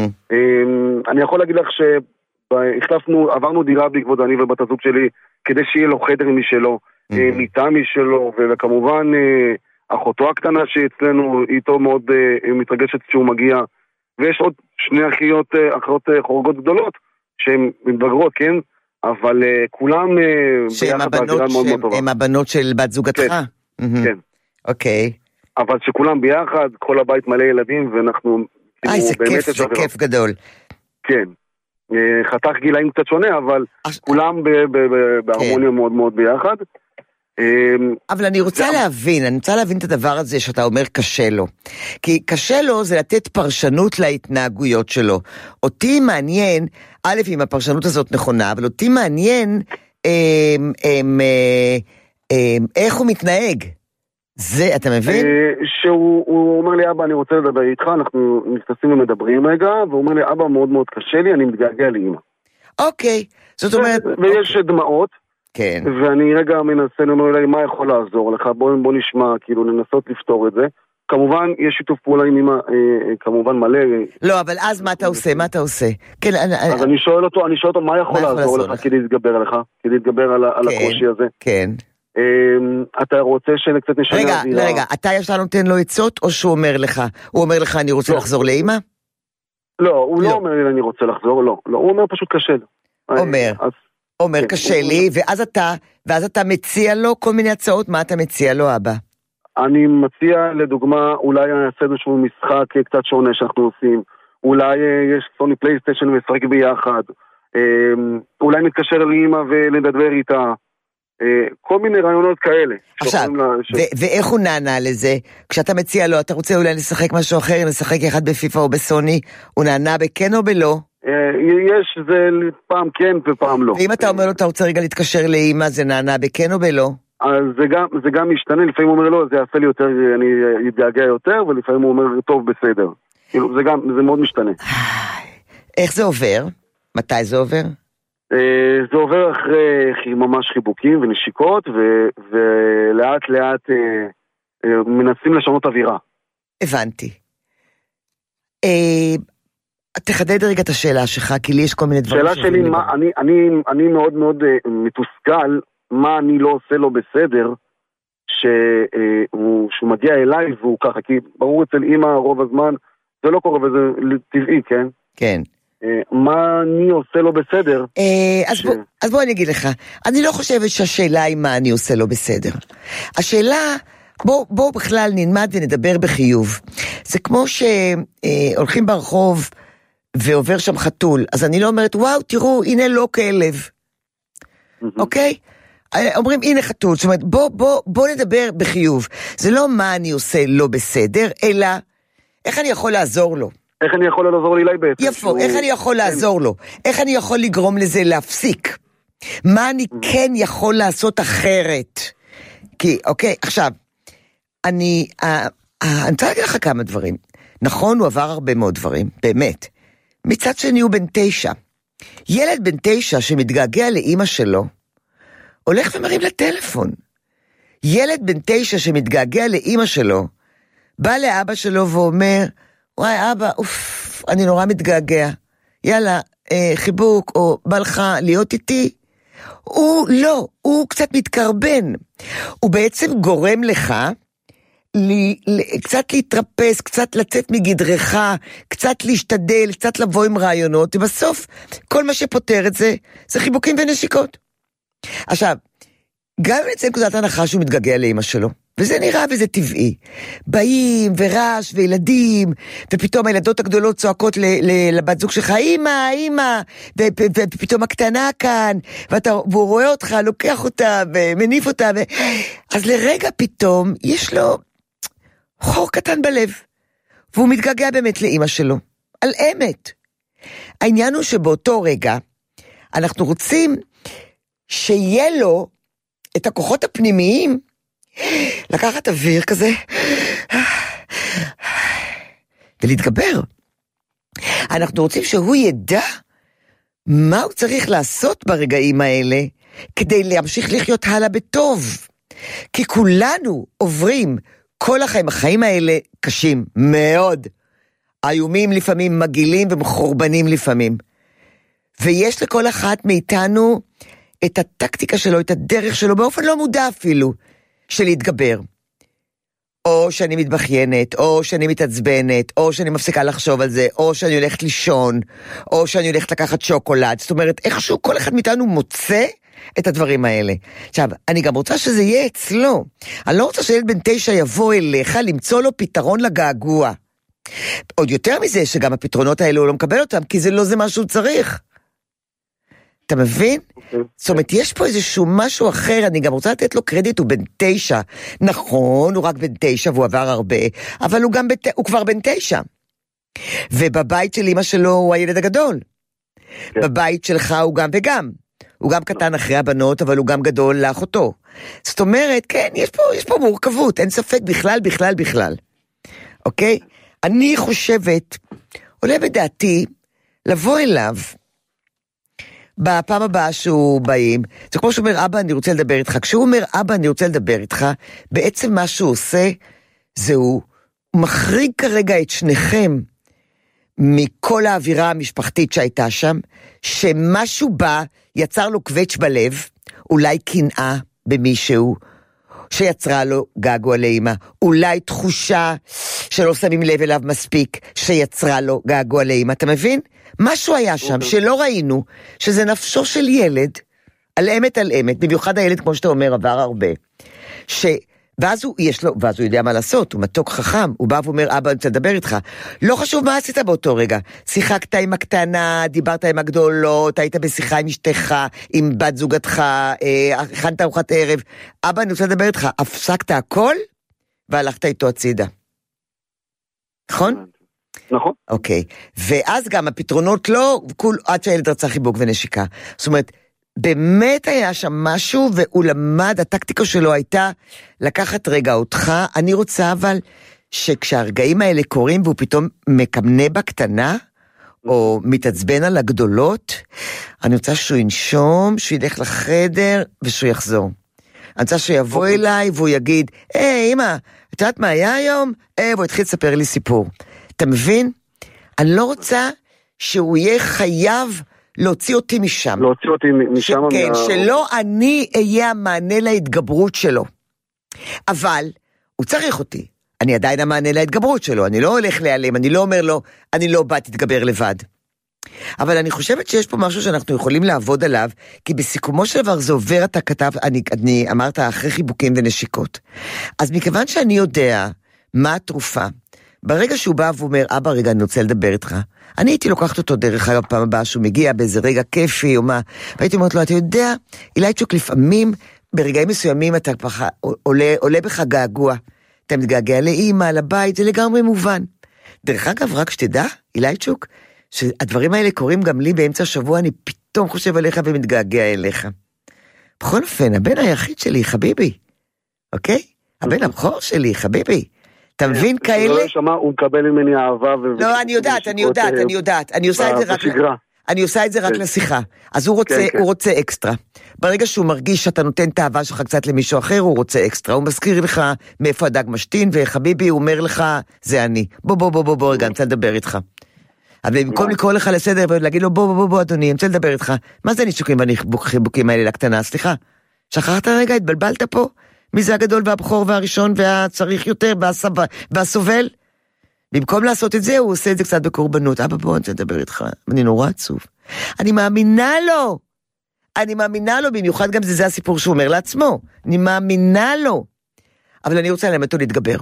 אני יכול להגיד לך ש... החלפנו, עברנו דירה בעקבות אני ובת הזוג שלי, כדי שיהיה לו חדר משלו, מיטה משלו, וכמובן אחותו הקטנה שאצלנו איתו מאוד מתרגשת כשהוא מגיע, ויש עוד שני אחיות, אחרות חורגות גדולות, שהן מתבגרות, כן? אבל כולם ביחד באווירה מאוד מאוד טובה. הם הבנות של בת זוגתך? כן. אוקיי. אבל שכולם ביחד, כל הבית מלא ילדים, ואנחנו... איי, זה כיף, זה כיף גדול. כן. חתך גילאים קצת שונה, אבל כולם בהרמוניה מאוד מאוד ביחד. אבל אני רוצה להבין, אני רוצה להבין את הדבר הזה שאתה אומר קשה לו. כי קשה לו זה לתת פרשנות להתנהגויות שלו. אותי מעניין, א', אם הפרשנות הזאת נכונה, אבל אותי מעניין איך הוא מתנהג. זה, אתה מבין? שהוא אומר לי, אבא, אני רוצה לדבר איתך, אנחנו נכנסים ומדברים רגע, והוא אומר לי, אבא, מאוד מאוד קשה לי, אני מתגעגע לאמא. אוקיי, זאת אומרת... ויש דמעות, כן. ואני רגע מנסה, אני אומר לי, מה יכול לעזור לך? בוא נשמע, כאילו, לנסות לפתור את זה. כמובן, יש שיתוף פעולה עם אמא, כמובן מלא. לא, אבל אז מה אתה עושה? מה אתה עושה? כן, אז אני שואל אותו, אני שואל אותו, מה יכול לעזור לך כדי להתגבר עליך? כדי להתגבר על הקושי הזה? כן. אתה רוצה שקצת נשנה רגע, רגע, אתה ישר נותן לו עצות, או שהוא אומר לך, הוא אומר לך, אני רוצה לחזור לאמא? לא, הוא לא אומר לי, אני רוצה לחזור, לא, לא, הוא אומר פשוט קשה לי. אומר, אומר קשה לי, ואז אתה, ואז אתה מציע לו כל מיני הצעות, מה אתה מציע לו, אבא? אני מציע, לדוגמה, אולי אני אעשה איזשהו משחק קצת שונה שאנחנו עושים, אולי יש סוני פלייסטיישן ושחק ביחד, אולי נתקשר לאמא ולדבר איתה, כל מיני רעיונות כאלה. עכשיו, ואיך הוא נענה לזה? כשאתה מציע לו, אתה רוצה אולי לשחק משהו אחר, לשחק אחד בפיפה או בסוני, הוא נענה בכן או בלא? יש, זה פעם כן ופעם לא. ואם אתה אומר לו, אתה רוצה רגע להתקשר לאמא, זה נענה בכן או בלא? אז זה גם, זה גם משתנה, לפעמים הוא אומר לו, זה יעשה לי יותר, אני אתגעגע יותר, ולפעמים הוא אומר, טוב, בסדר. זה גם, זה מאוד משתנה. איך זה עובר? מתי זה עובר? זה עובר אחרי ממש חיבוקים ונשיקות, ולאט לאט מנסים לשנות אווירה. הבנתי. תחדד רגע את השאלה שלך, כי לי יש כל מיני דברים. שאלה שלי, אני מאוד מאוד מתוסכל, מה אני לא עושה לו בסדר, שהוא מגיע אליי והוא ככה, כי ברור אצל אמא רוב הזמן, זה לא קורה וזה טבעי, כן? כן. מה אני עושה לו בסדר? אז בוא אני אגיד לך, אני לא חושבת שהשאלה היא מה אני עושה לו בסדר. השאלה, בוא בכלל נלמד ונדבר בחיוב. זה כמו שהולכים ברחוב ועובר שם חתול, אז אני לא אומרת, וואו, תראו, הנה לא כלב. אוקיי? אומרים, הנה חתול, זאת אומרת, בוא, בוא, בוא נדבר בחיוב. זה לא מה אני עושה לא בסדר, אלא איך אני יכול לעזור לו. איך אני יכול לעזור לי בעצם? יפו, איך אני יכול לעזור לו? איך אני יכול לגרום לזה להפסיק? מה אני כן יכול לעשות אחרת? כי, אוקיי, עכשיו, אני, אני רוצה להגיד לך כמה דברים. נכון, הוא עבר הרבה מאוד דברים, באמת. מצד שני הוא בן תשע. ילד בן תשע שמתגעגע לאמא שלו, הולך ומרים לטלפון. ילד בן תשע שמתגעגע לאמא שלו, בא לאבא שלו ואומר, וואי אבא, אוף, אני נורא מתגעגע. יאללה, אה, חיבוק, או בא לך להיות איתי. הוא לא, הוא קצת מתקרבן. הוא בעצם גורם לך, לי, קצת להתרפס, קצת לצאת מגדרך, קצת להשתדל, קצת לבוא עם רעיונות, ובסוף כל מה שפותר את זה, זה חיבוקים ונשיקות. עכשיו, גם נצא נקודת הנחה שהוא מתגעגע לאמא שלו, וזה נראה וזה טבעי. באים ורעש וילדים, ופתאום הילדות הגדולות צועקות לבת זוג שלך, אמא, אמא, ופתאום הקטנה כאן, והוא רואה אותך, לוקח אותה ומניף אותה, ו... אז לרגע פתאום יש לו חור קטן בלב, והוא מתגעגע באמת לאמא שלו, על אמת. העניין הוא שבאותו רגע, אנחנו רוצים שיהיה לו את הכוחות הפנימיים, לקחת אוויר כזה, ולהתגבר. אנחנו רוצים שהוא ידע מה הוא צריך לעשות ברגעים האלה, כדי להמשיך לחיות הלאה בטוב. כי כולנו עוברים כל החיים, החיים האלה קשים מאוד, איומים לפעמים, מגעילים ומחורבנים לפעמים. ויש לכל אחת מאיתנו את הטקטיקה שלו, את הדרך שלו, באופן לא מודע אפילו, של להתגבר. או שאני מתבחיינת, או שאני מתעצבנת, או שאני מפסיקה לחשוב על זה, או שאני הולכת לישון, או שאני הולכת לקחת שוקולד. זאת אומרת, איכשהו כל אחד מאיתנו מוצא את הדברים האלה. עכשיו, אני גם רוצה שזה יהיה אצלו. אני לא רוצה שילד בן תשע יבוא אליך למצוא לו פתרון לגעגוע. עוד יותר מזה שגם הפתרונות האלה הוא לא מקבל אותם, כי זה לא זה מה שהוא צריך. אתה מבין? Okay. זאת אומרת, יש פה איזשהו משהו אחר, אני גם רוצה לתת לו קרדיט, הוא בן תשע. נכון, הוא רק בן תשע והוא עבר הרבה, אבל הוא, גם בת... הוא כבר בן תשע. ובבית של אמא שלו הוא הילד הגדול. Okay. בבית שלך הוא גם וגם. הוא גם קטן אחרי הבנות, אבל הוא גם גדול לאחותו. זאת אומרת, כן, יש פה, יש פה מורכבות, אין ספק בכלל, בכלל, בכלל. אוקיי? אני חושבת, עולה בדעתי, לבוא אליו, בפעם הבאה שהוא באים, זה כמו שהוא אומר, אבא, אני רוצה לדבר איתך. כשהוא אומר, אבא, אני רוצה לדבר איתך, בעצם מה שהוא עושה, זהו, הוא מחריג כרגע את שניכם, מכל האווירה המשפחתית שהייתה שם, שמשהו בא, יצר לו קווץ' בלב, אולי קנאה במישהו, שיצרה לו געגוע לאמא, אולי תחושה שלא שמים לב אליו מספיק, שיצרה לו געגוע לאמא, אתה מבין? משהו היה שם שלא ראינו, שזה נפשו של ילד, על אמת על אמת, במיוחד הילד כמו שאתה אומר עבר הרבה, ש... ואז הוא, יש לו, ואז הוא יודע מה לעשות, הוא מתוק חכם, הוא בא ואומר, אבא, אני רוצה לדבר איתך. לא חשוב מה עשית באותו רגע. שיחקת עם הקטנה, דיברת עם הגדולות, היית בשיחה עם אשתך, עם בת זוגתך, אה, הכנת ארוחת ערב. אבא, אני רוצה לדבר איתך. הפסקת הכל, והלכת איתו הצידה. נכון? נכון. אוקיי. ואז גם הפתרונות לא, כול, עד שהילד רצה חיבוק ונשיקה. זאת אומרת, באמת היה שם משהו, והוא למד, הטקטיקה שלו הייתה לקחת רגע אותך, אני רוצה אבל שכשהרגעים האלה קורים, והוא פתאום מקמנה בקטנה, או מתעצבן על הגדולות, אני רוצה שהוא ינשום, שהוא ילך לחדר, ושהוא יחזור. אני רוצה שהוא יבוא אליי, והוא יגיד, היי אמא, את יודעת מה היה היום? אה, והוא התחיל לספר לי סיפור. אתה מבין? אני לא רוצה שהוא יהיה חייב, להוציא אותי משם. להוציא אותי משם. כן, מה... שלא אני אהיה המענה להתגברות שלו. אבל, הוא צריך אותי. אני עדיין המענה להתגברות שלו. אני לא הולך להיעלם, אני לא אומר לו, אני לא בא תתגבר לבד. אבל אני חושבת שיש פה משהו שאנחנו יכולים לעבוד עליו, כי בסיכומו של דבר זה עובר, אתה כתב, אני, אני אמרת, אחרי חיבוקים ונשיקות. אז מכיוון שאני יודע מה התרופה, ברגע שהוא בא ואומר, אבא, רגע, אני רוצה לדבר איתך, אני הייתי לוקחת אותו דרך אגב פעם הבאה שהוא מגיע באיזה רגע כיפי או מה, והייתי אומרת לו, אתה יודע, אילייצ'וק, לפעמים ברגעים מסוימים אתה ככה עולה, עולה בך געגוע, אתה מתגעגע לאמא, לבית, זה לגמרי מובן. דרך אגב, רק שתדע, אילייצ'וק, שהדברים האלה קורים גם לי באמצע השבוע, אני פתאום חושב עליך ומתגעגע אליך. בכל אופן, הבן היחיד שלי, חביבי, אוקיי? הבן הבכור שלי, חביבי. אתה מבין כאלה? לא שמע, הוא מקבל ממני אהבה. לא, אני יודעת, אני יודעת, אני יודעת. אני עושה את זה רק... אני עושה את זה רק לשיחה. אז הוא רוצה, הוא רוצה אקסטרה. ברגע שהוא מרגיש שאתה נותן את האהבה שלך קצת למישהו אחר, הוא רוצה אקסטרה. הוא מזכיר לך מאיפה הדג משתין, וחביבי, הוא אומר לך, זה אני. בוא, בוא, בוא, בוא, בוא, רגע, אני רוצה לדבר איתך. אבל במקום לקרוא לך לסדר ולהגיד לו, בוא, בוא, בוא, בוא, אדוני, אני רוצה לדבר איתך. מה זה נישוקים והחיבוקים האלה לקטנה? סליחה. שכחת רגע, התבלבלת פה? מי זה הגדול והבכור והראשון והצריך יותר והסובל? במקום לעשות את זה, הוא עושה את זה קצת בקורבנות. אבא, בוא, אני רוצה לדבר איתך. אני נורא עצוב. אני מאמינה לו. אני מאמינה לו, במיוחד גם זה, זה הסיפור שהוא אומר לעצמו. אני מאמינה לו. אבל אני רוצה ללמד אותו להתגבר.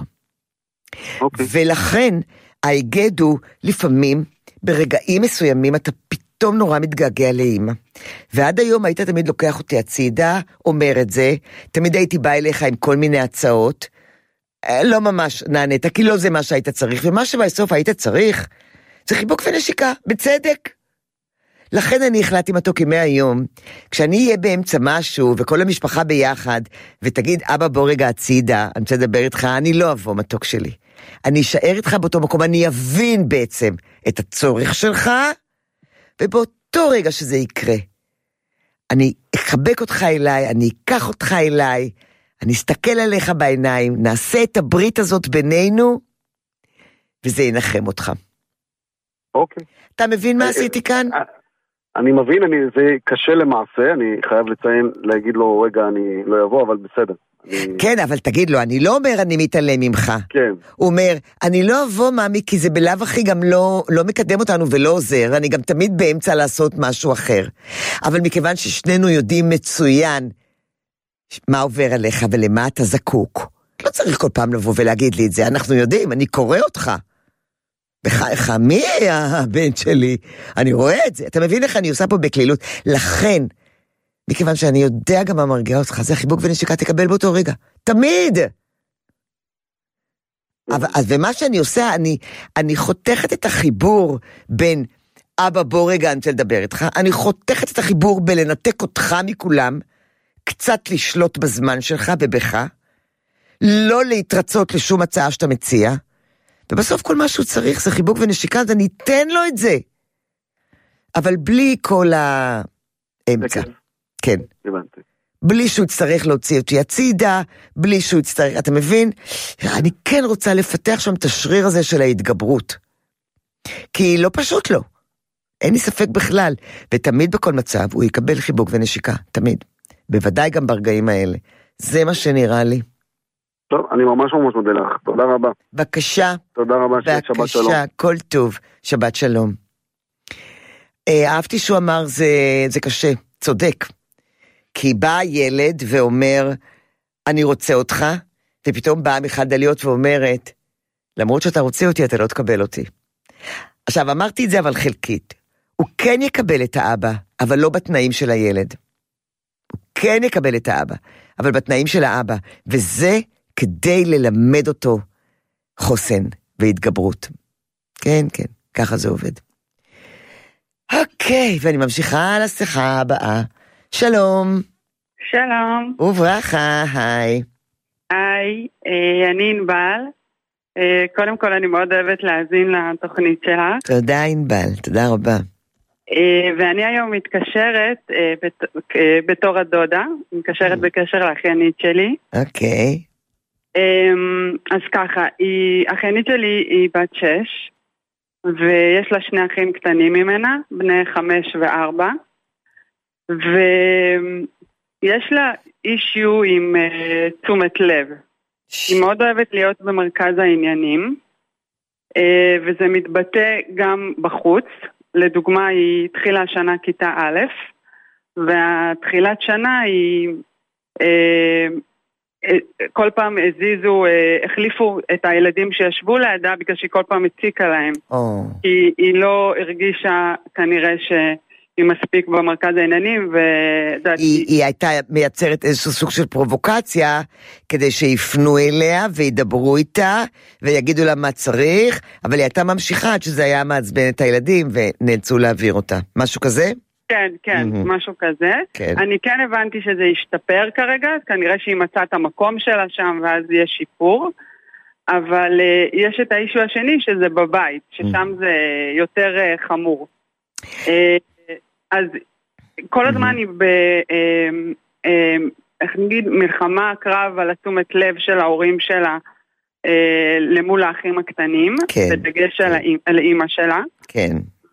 אוקיי. ולכן, ההיגד הוא לפעמים, ברגעים מסוימים, אתה פתאום נורא מתגעגע לאמא. ועד היום היית תמיד לוקח אותי הצידה, אומר את זה, תמיד הייתי בא אליך עם כל מיני הצעות, לא ממש נענית, כי לא זה מה שהיית צריך, ומה שבסוף היית צריך, זה חיבוק ונשיקה, בצדק. לכן אני החלטתי מתוק ימי היום, כשאני אהיה באמצע משהו, וכל המשפחה ביחד, ותגיד, אבא בוא רגע הצידה, אני רוצה לדבר איתך, אני לא אבוא מתוק שלי. אני אשאר איתך באותו מקום, אני אבין בעצם את הצורך שלך, ובאותו רגע שזה יקרה, אני אחבק אותך אליי, אני אקח אותך אליי, אני אסתכל עליך בעיניים, נעשה את הברית הזאת בינינו, וזה ינחם אותך. אוקיי. אתה מבין מה עשיתי כאן? אני מבין, אני, זה קשה למעשה, אני חייב לציין, להגיד לו, רגע, אני לא אבוא, אבל בסדר. אני... כן, אבל תגיד לו, אני לא אומר אני מתעלם ממך. כן. הוא אומר, אני לא אבוא מאמי, כי זה בלב הכי גם לא, לא מקדם אותנו ולא עוזר, אני גם תמיד באמצע לעשות משהו אחר. אבל מכיוון ששנינו יודעים מצוין, מה עובר עליך ולמה אתה זקוק, לא צריך כל פעם לבוא ולהגיד לי את זה, אנחנו יודעים, אני קורא אותך. בחייך, מי הבן שלי? אני רואה את זה, אתה מבין איך אני עושה פה בכלילות, לכן, מכיוון שאני יודע גם מה מרגיע אותך, זה חיבוק ונשיקה, תקבל באותו רגע, תמיד! אבל, ומה שאני עושה, אני, אני חותכת את החיבור בין אבא בוא רגע אני רוצה לדבר איתך, אני חותכת את החיבור בלנתק אותך מכולם, קצת לשלוט בזמן שלך ובך, לא להתרצות לשום הצעה שאתה מציע, ובסוף כל מה שהוא צריך זה חיבוק ונשיקה, אז אני אתן לו את זה. אבל בלי כל האמצע. כן. הבנתי. בלי שהוא יצטרך להוציא אותי הצידה, בלי שהוא יצטרך, אתה מבין? אני כן רוצה לפתח שם את השריר הזה של ההתגברות. כי לא פשוט לו. אין לי ספק בכלל. ותמיד בכל מצב הוא יקבל חיבוק ונשיקה. תמיד. בוודאי גם ברגעים האלה. זה מה שנראה לי. טוב, אני ממש ממש מודה לך. תודה רבה. בבקשה. תודה רבה, שבת שלום. בבקשה, כל טוב. שבת שלום. אהבתי שהוא אמר, זה, זה קשה. צודק. כי בא ילד ואומר, אני רוצה אותך, ופתאום באה מיכל דליות ואומרת, למרות שאתה רוצה אותי, אתה לא תקבל אותי. עכשיו, אמרתי את זה אבל חלקית. הוא כן יקבל את האבא, אבל לא בתנאים של הילד. הוא כן יקבל את האבא, אבל בתנאים של האבא. וזה כדי ללמד אותו חוסן והתגברות. כן, כן, ככה זה עובד. אוקיי, ואני ממשיכה לשיחה הבאה. שלום. שלום. וברכה, היי. היי, אני ענבל. קודם כל אני מאוד אוהבת להאזין לתוכנית שלך. תודה ענבל, תודה רבה. ואני היום מתקשרת בתור הדודה, מתקשרת בקשר לאחיינית שלי. אוקיי. אז ככה, האחיינית שלי היא בת שש, ויש לה שני אחים קטנים ממנה, בני חמש וארבע. ויש לה אישיו עם uh, תשומת לב. ש... היא מאוד אוהבת להיות במרכז העניינים, uh, וזה מתבטא גם בחוץ. לדוגמה, היא התחילה השנה כיתה א', והתחילת שנה היא uh, uh, כל פעם הזיזו, uh, החליפו את הילדים שישבו לידה, בגלל שהיא כל פעם הציקה להם. Oh. היא, היא לא הרגישה כנראה ש... היא מספיק במרכז העניינים, ודעתי... היא, היא הייתה מייצרת איזשהו סוג של פרובוקציה, כדי שיפנו אליה וידברו איתה, ויגידו לה מה צריך, אבל היא הייתה ממשיכה עד שזה היה מעצבן את הילדים, ונאלצו להעביר אותה. משהו כזה? כן, כן, mm-hmm. משהו כזה. כן. אני כן הבנתי שזה ישתפר כרגע, כנראה שהיא מצאה את המקום שלה שם, ואז יש שיפור, אבל uh, יש את האישו השני, שזה בבית, ששם mm-hmm. זה יותר uh, חמור. Uh, אז כל הזמן היא ב... איך נגיד, מלחמה, קרב על התשומת לב של ההורים שלה למול האחים הקטנים, בדגש על האמא שלה. כן.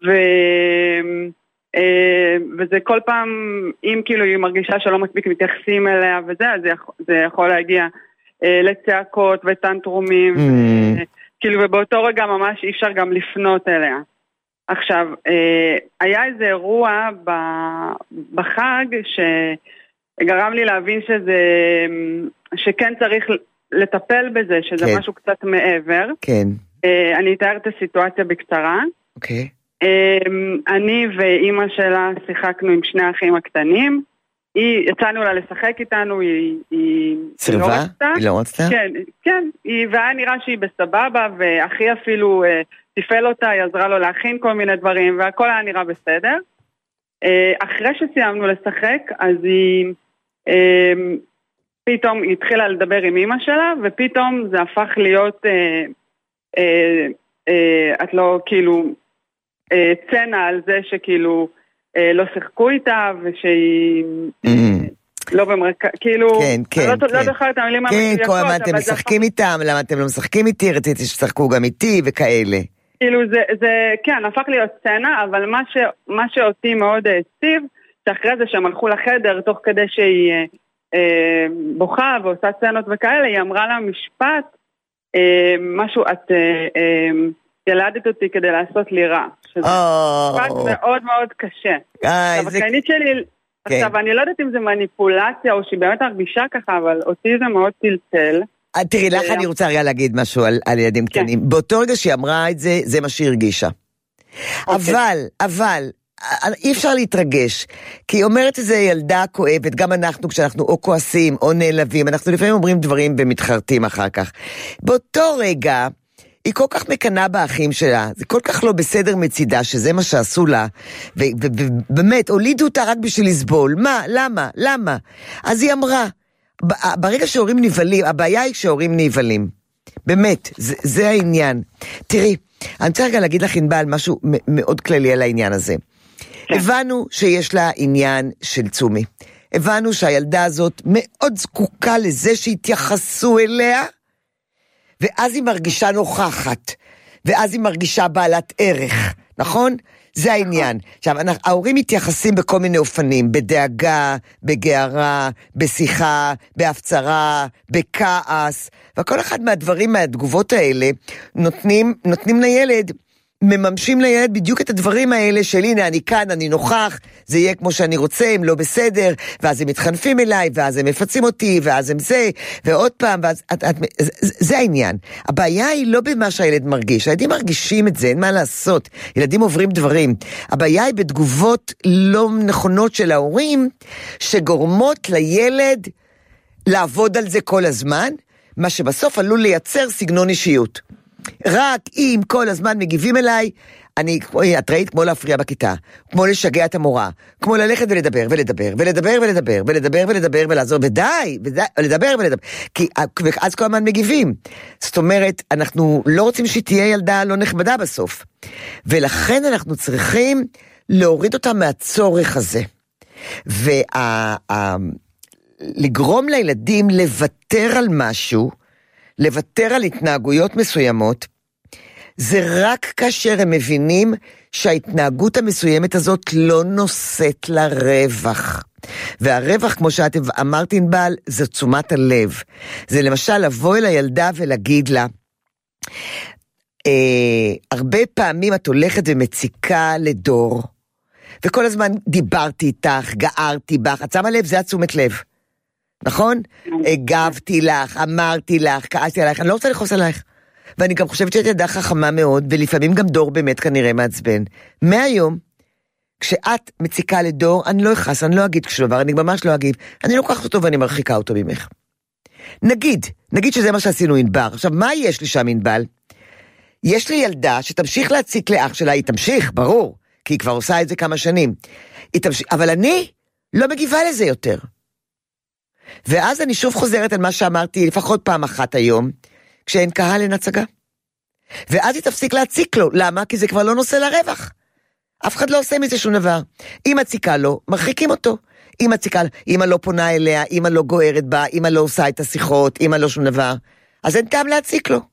וזה כל פעם, אם כאילו היא מרגישה שלא מספיק מתייחסים אליה וזה, אז זה יכול להגיע לצעקות וטנטרומים, כאילו, ובאותו רגע ממש אי אפשר גם לפנות אליה. עכשיו, היה איזה אירוע בחג שגרם לי להבין שזה, שכן צריך לטפל בזה, שזה כן. משהו קצת מעבר. כן. אני אתאר את הסיטואציה בקצרה. אוקיי. אני ואימא שלה שיחקנו עם שני האחים הקטנים. היא, יצאנו לה לשחק איתנו, היא, היא סרבה? לא רצתה. היא לא רצתה? כן, כן. היא, והיה נראה שהיא בסבבה, ואחי אפילו תפעל אותה, היא עזרה לו להכין כל מיני דברים, והכל היה נראה בסדר. אחרי שסיימנו לשחק, אז היא פתאום היא התחילה לדבר עם אמא שלה, ופתאום זה הפך להיות, אה, אה, אה, את לא כאילו, אה, צנה על זה שכאילו אה, לא שיחקו איתה, ושהיא אה, לא במרכז, כאילו, כן, כן, לא, כן. לא זוכרת את המילים המדויקות. כן, כל מה אתם משחקים איתם, למה אתם לא משחקים איתי, רציתי ששחקו גם איתי וכאלה. כאילו זה, זה, כן, הפך להיות סצנה, אבל מה, ש, מה שאותי מאוד העציב, שאחרי זה שהם הלכו לחדר, תוך כדי שהיא אה, בוכה ועושה סצנות וכאלה, היא אמרה לה משפט, אה, משהו, את אה, אה, ילדת אותי כדי לעשות לי רע. שזה oh. משפט מאוד מאוד קשה. עכשיו, זה... החיינית שלי, okay. עכשיו, אני לא יודעת אם זה מניפולציה, או שהיא באמת הרגישה ככה, אבל אותי זה מאוד טלטל. תראי, לך אני רוצה רגע להגיד משהו על, על ילדים קטנים. כן. באותו רגע שהיא אמרה את זה, זה מה שהיא הרגישה. Okay. אבל, אבל, אי אפשר להתרגש, כי היא אומרת איזה ילדה כואבת, גם אנחנו כשאנחנו או כועסים או נעלבים, אנחנו לפעמים אומרים דברים ומתחרטים אחר כך. באותו רגע, היא כל כך מקנה באחים שלה, זה כל כך לא בסדר מצידה, שזה מה שעשו לה, ובאמת, הולידו אותה רק בשביל לסבול. מה? למה? למה? אז היא אמרה, ברגע שהורים נבלים, הבעיה היא שהורים נבלים. באמת, זה, זה העניין. תראי, אני רוצה רגע להגיד לך ענבל משהו מאוד כללי על העניין הזה. כן. הבנו שיש לה עניין של צומי. הבנו שהילדה הזאת מאוד זקוקה לזה שהתייחסו אליה, ואז היא מרגישה נוכחת, ואז היא מרגישה בעלת ערך, נכון? זה העניין. עכשיו, ההורים מתייחסים בכל מיני אופנים, בדאגה, בגערה, בשיחה, בהפצרה, בכעס, וכל אחד מהדברים, מהתגובות האלה, נותנים, נותנים לילד, מממשים לילד בדיוק את הדברים האלה של הנה אני כאן, אני נוכח, זה יהיה כמו שאני רוצה, הם לא בסדר, ואז הם מתחנפים אליי, ואז הם מפצים אותי, ואז הם זה, ועוד פעם, ואז, את, את, זה, זה העניין. הבעיה היא לא במה שהילד מרגיש, הילדים מרגישים את זה, אין מה לעשות, ילדים עוברים דברים. הבעיה היא בתגובות לא נכונות של ההורים, שגורמות לילד לעבוד על זה כל הזמן, מה שבסוף עלול לייצר סגנון אישיות. רק אם כל הזמן מגיבים אליי, אני, את ראית כמו להפריע בכיתה, כמו לשגע את המורה, כמו ללכת ולדבר ולדבר ולדבר ולדבר ולדבר ולדבר ולעזור, ודי, ולדבר ולדבר, כי אז כל הזמן מגיבים. זאת אומרת, אנחנו לא רוצים שהיא תהיה ילדה לא נכבדה בסוף, ולכן אנחנו צריכים להוריד אותה מהצורך הזה, ולגרום לילדים לוותר על משהו, לוותר על התנהגויות מסוימות, זה רק כאשר הם מבינים שההתנהגות המסוימת הזאת לא נושאת לרווח. והרווח, כמו שאת אמרת ענבל, זה תשומת הלב. זה למשל לבוא אל הילדה ולהגיד לה, אה, הרבה פעמים את הולכת ומציקה לדור, וכל הזמן דיברתי איתך, גערתי בך, את שמה לב, זה התשומת לב. נכון? הגבתי לך, אמרתי לך, כעסתי עלייך, אני לא רוצה לחוס עלייך. ואני גם חושבת שאת ידעה חכמה מאוד, ולפעמים גם דור באמת כנראה מעצבן. מהיום, כשאת מציקה לדור, אני לא אכעס, אני לא אגיד כשדבר, אני ממש לא אגיב. אני לוקחת אותו ואני מרחיקה אותו ממך. נגיד, נגיד שזה מה שעשינו ענבר. עכשיו, מה יש לי שם ענבל? יש לי ילדה שתמשיך להציק לאח שלה, היא תמשיך, ברור, כי היא כבר עושה את זה כמה שנים. היא תמשיך, אבל אני לא מגיבה לזה יותר. ואז אני שוב חוזרת על מה שאמרתי לפחות פעם אחת היום, כשאין קהל אין הצגה. ואז היא תפסיק להציק לו. למה? כי זה כבר לא נושא לרווח. אף אחד לא עושה מזה שום דבר. אם הציקה לו, מרחיקים אותו. אם הציקה, אמא לא פונה אליה, אמא לא גוערת בה, אמא לא עושה את השיחות, אמא לא שום דבר. אז אין טעם להציק לו.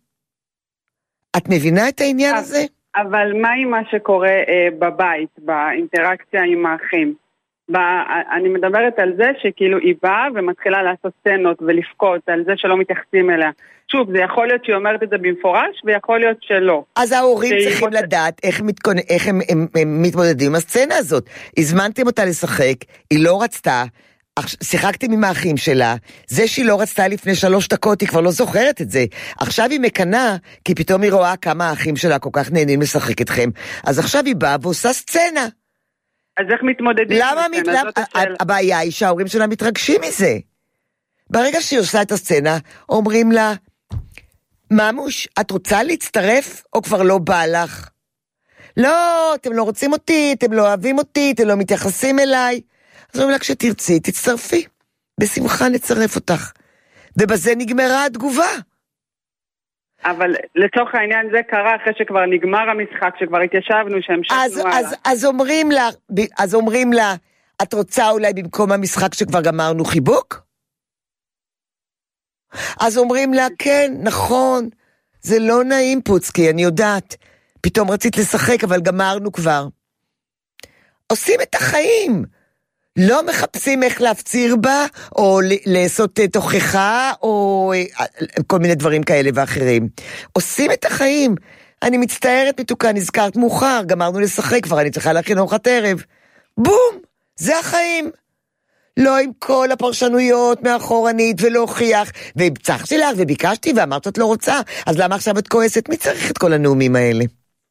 את מבינה את העניין הזה? אבל מה עם מה שקורה אה, בבית, באינטראקציה עם האחים? אני מדברת על זה שכאילו היא באה ומתחילה לעשות סצנות ולפקות על זה שלא מתייחסים אליה. שוב, זה יכול להיות שהיא אומרת את זה במפורש, ויכול להיות שלא. אז ההורים צריכים רוצה... לדעת איך, מתכונ... איך הם, הם, הם מתמודדים עם הסצנה הזאת. הזמנתם אותה לשחק, היא לא רצתה, שיחקתם עם האחים שלה, זה שהיא לא רצתה לפני שלוש דקות, היא כבר לא זוכרת את זה. עכשיו היא מקנה, כי פתאום היא רואה כמה האחים שלה כל כך נהנים לשחק אתכם. אז עכשיו היא באה ועושה סצנה. אז איך מתמודדים? למה מתלם... הבעיה היא שההורים שלה מתרגשים מזה. ברגע שהיא עושה את הסצנה, אומרים לה, ממוש, את רוצה להצטרף או כבר לא בא לך? לא, אתם לא רוצים אותי, אתם לא אוהבים אותי, אתם לא מתייחסים אליי. אז אומרים לה, כשתרצי, תצטרפי. בשמחה נצרף אותך. ובזה נגמרה התגובה. אבל לצורך העניין זה קרה אחרי שכבר נגמר המשחק, שכבר התיישבנו, שהמשכנו אז, הלאה. אז, אז אומרים לה, אז אומרים לה, את רוצה אולי במקום המשחק שכבר גמרנו חיבוק? אז אומרים לה, כן, נכון, זה לא נעים פוצקי, אני יודעת. פתאום רצית לשחק, אבל גמרנו כבר. עושים את החיים. לא מחפשים איך להפציר בה, או לעשות תוכחה, או כל מיני דברים כאלה ואחרים. עושים את החיים. אני מצטערת מתוקה, נזכרת מאוחר, גמרנו לשחק, כבר אני צריכה להכין ארוחת ערב. בום, זה החיים. לא עם כל הפרשנויות מאחורנית ולהוכיח, והבצחתי לך וביקשתי ואמרת את לא רוצה, אז למה עכשיו את כועסת? מי צריך את כל הנאומים האלה?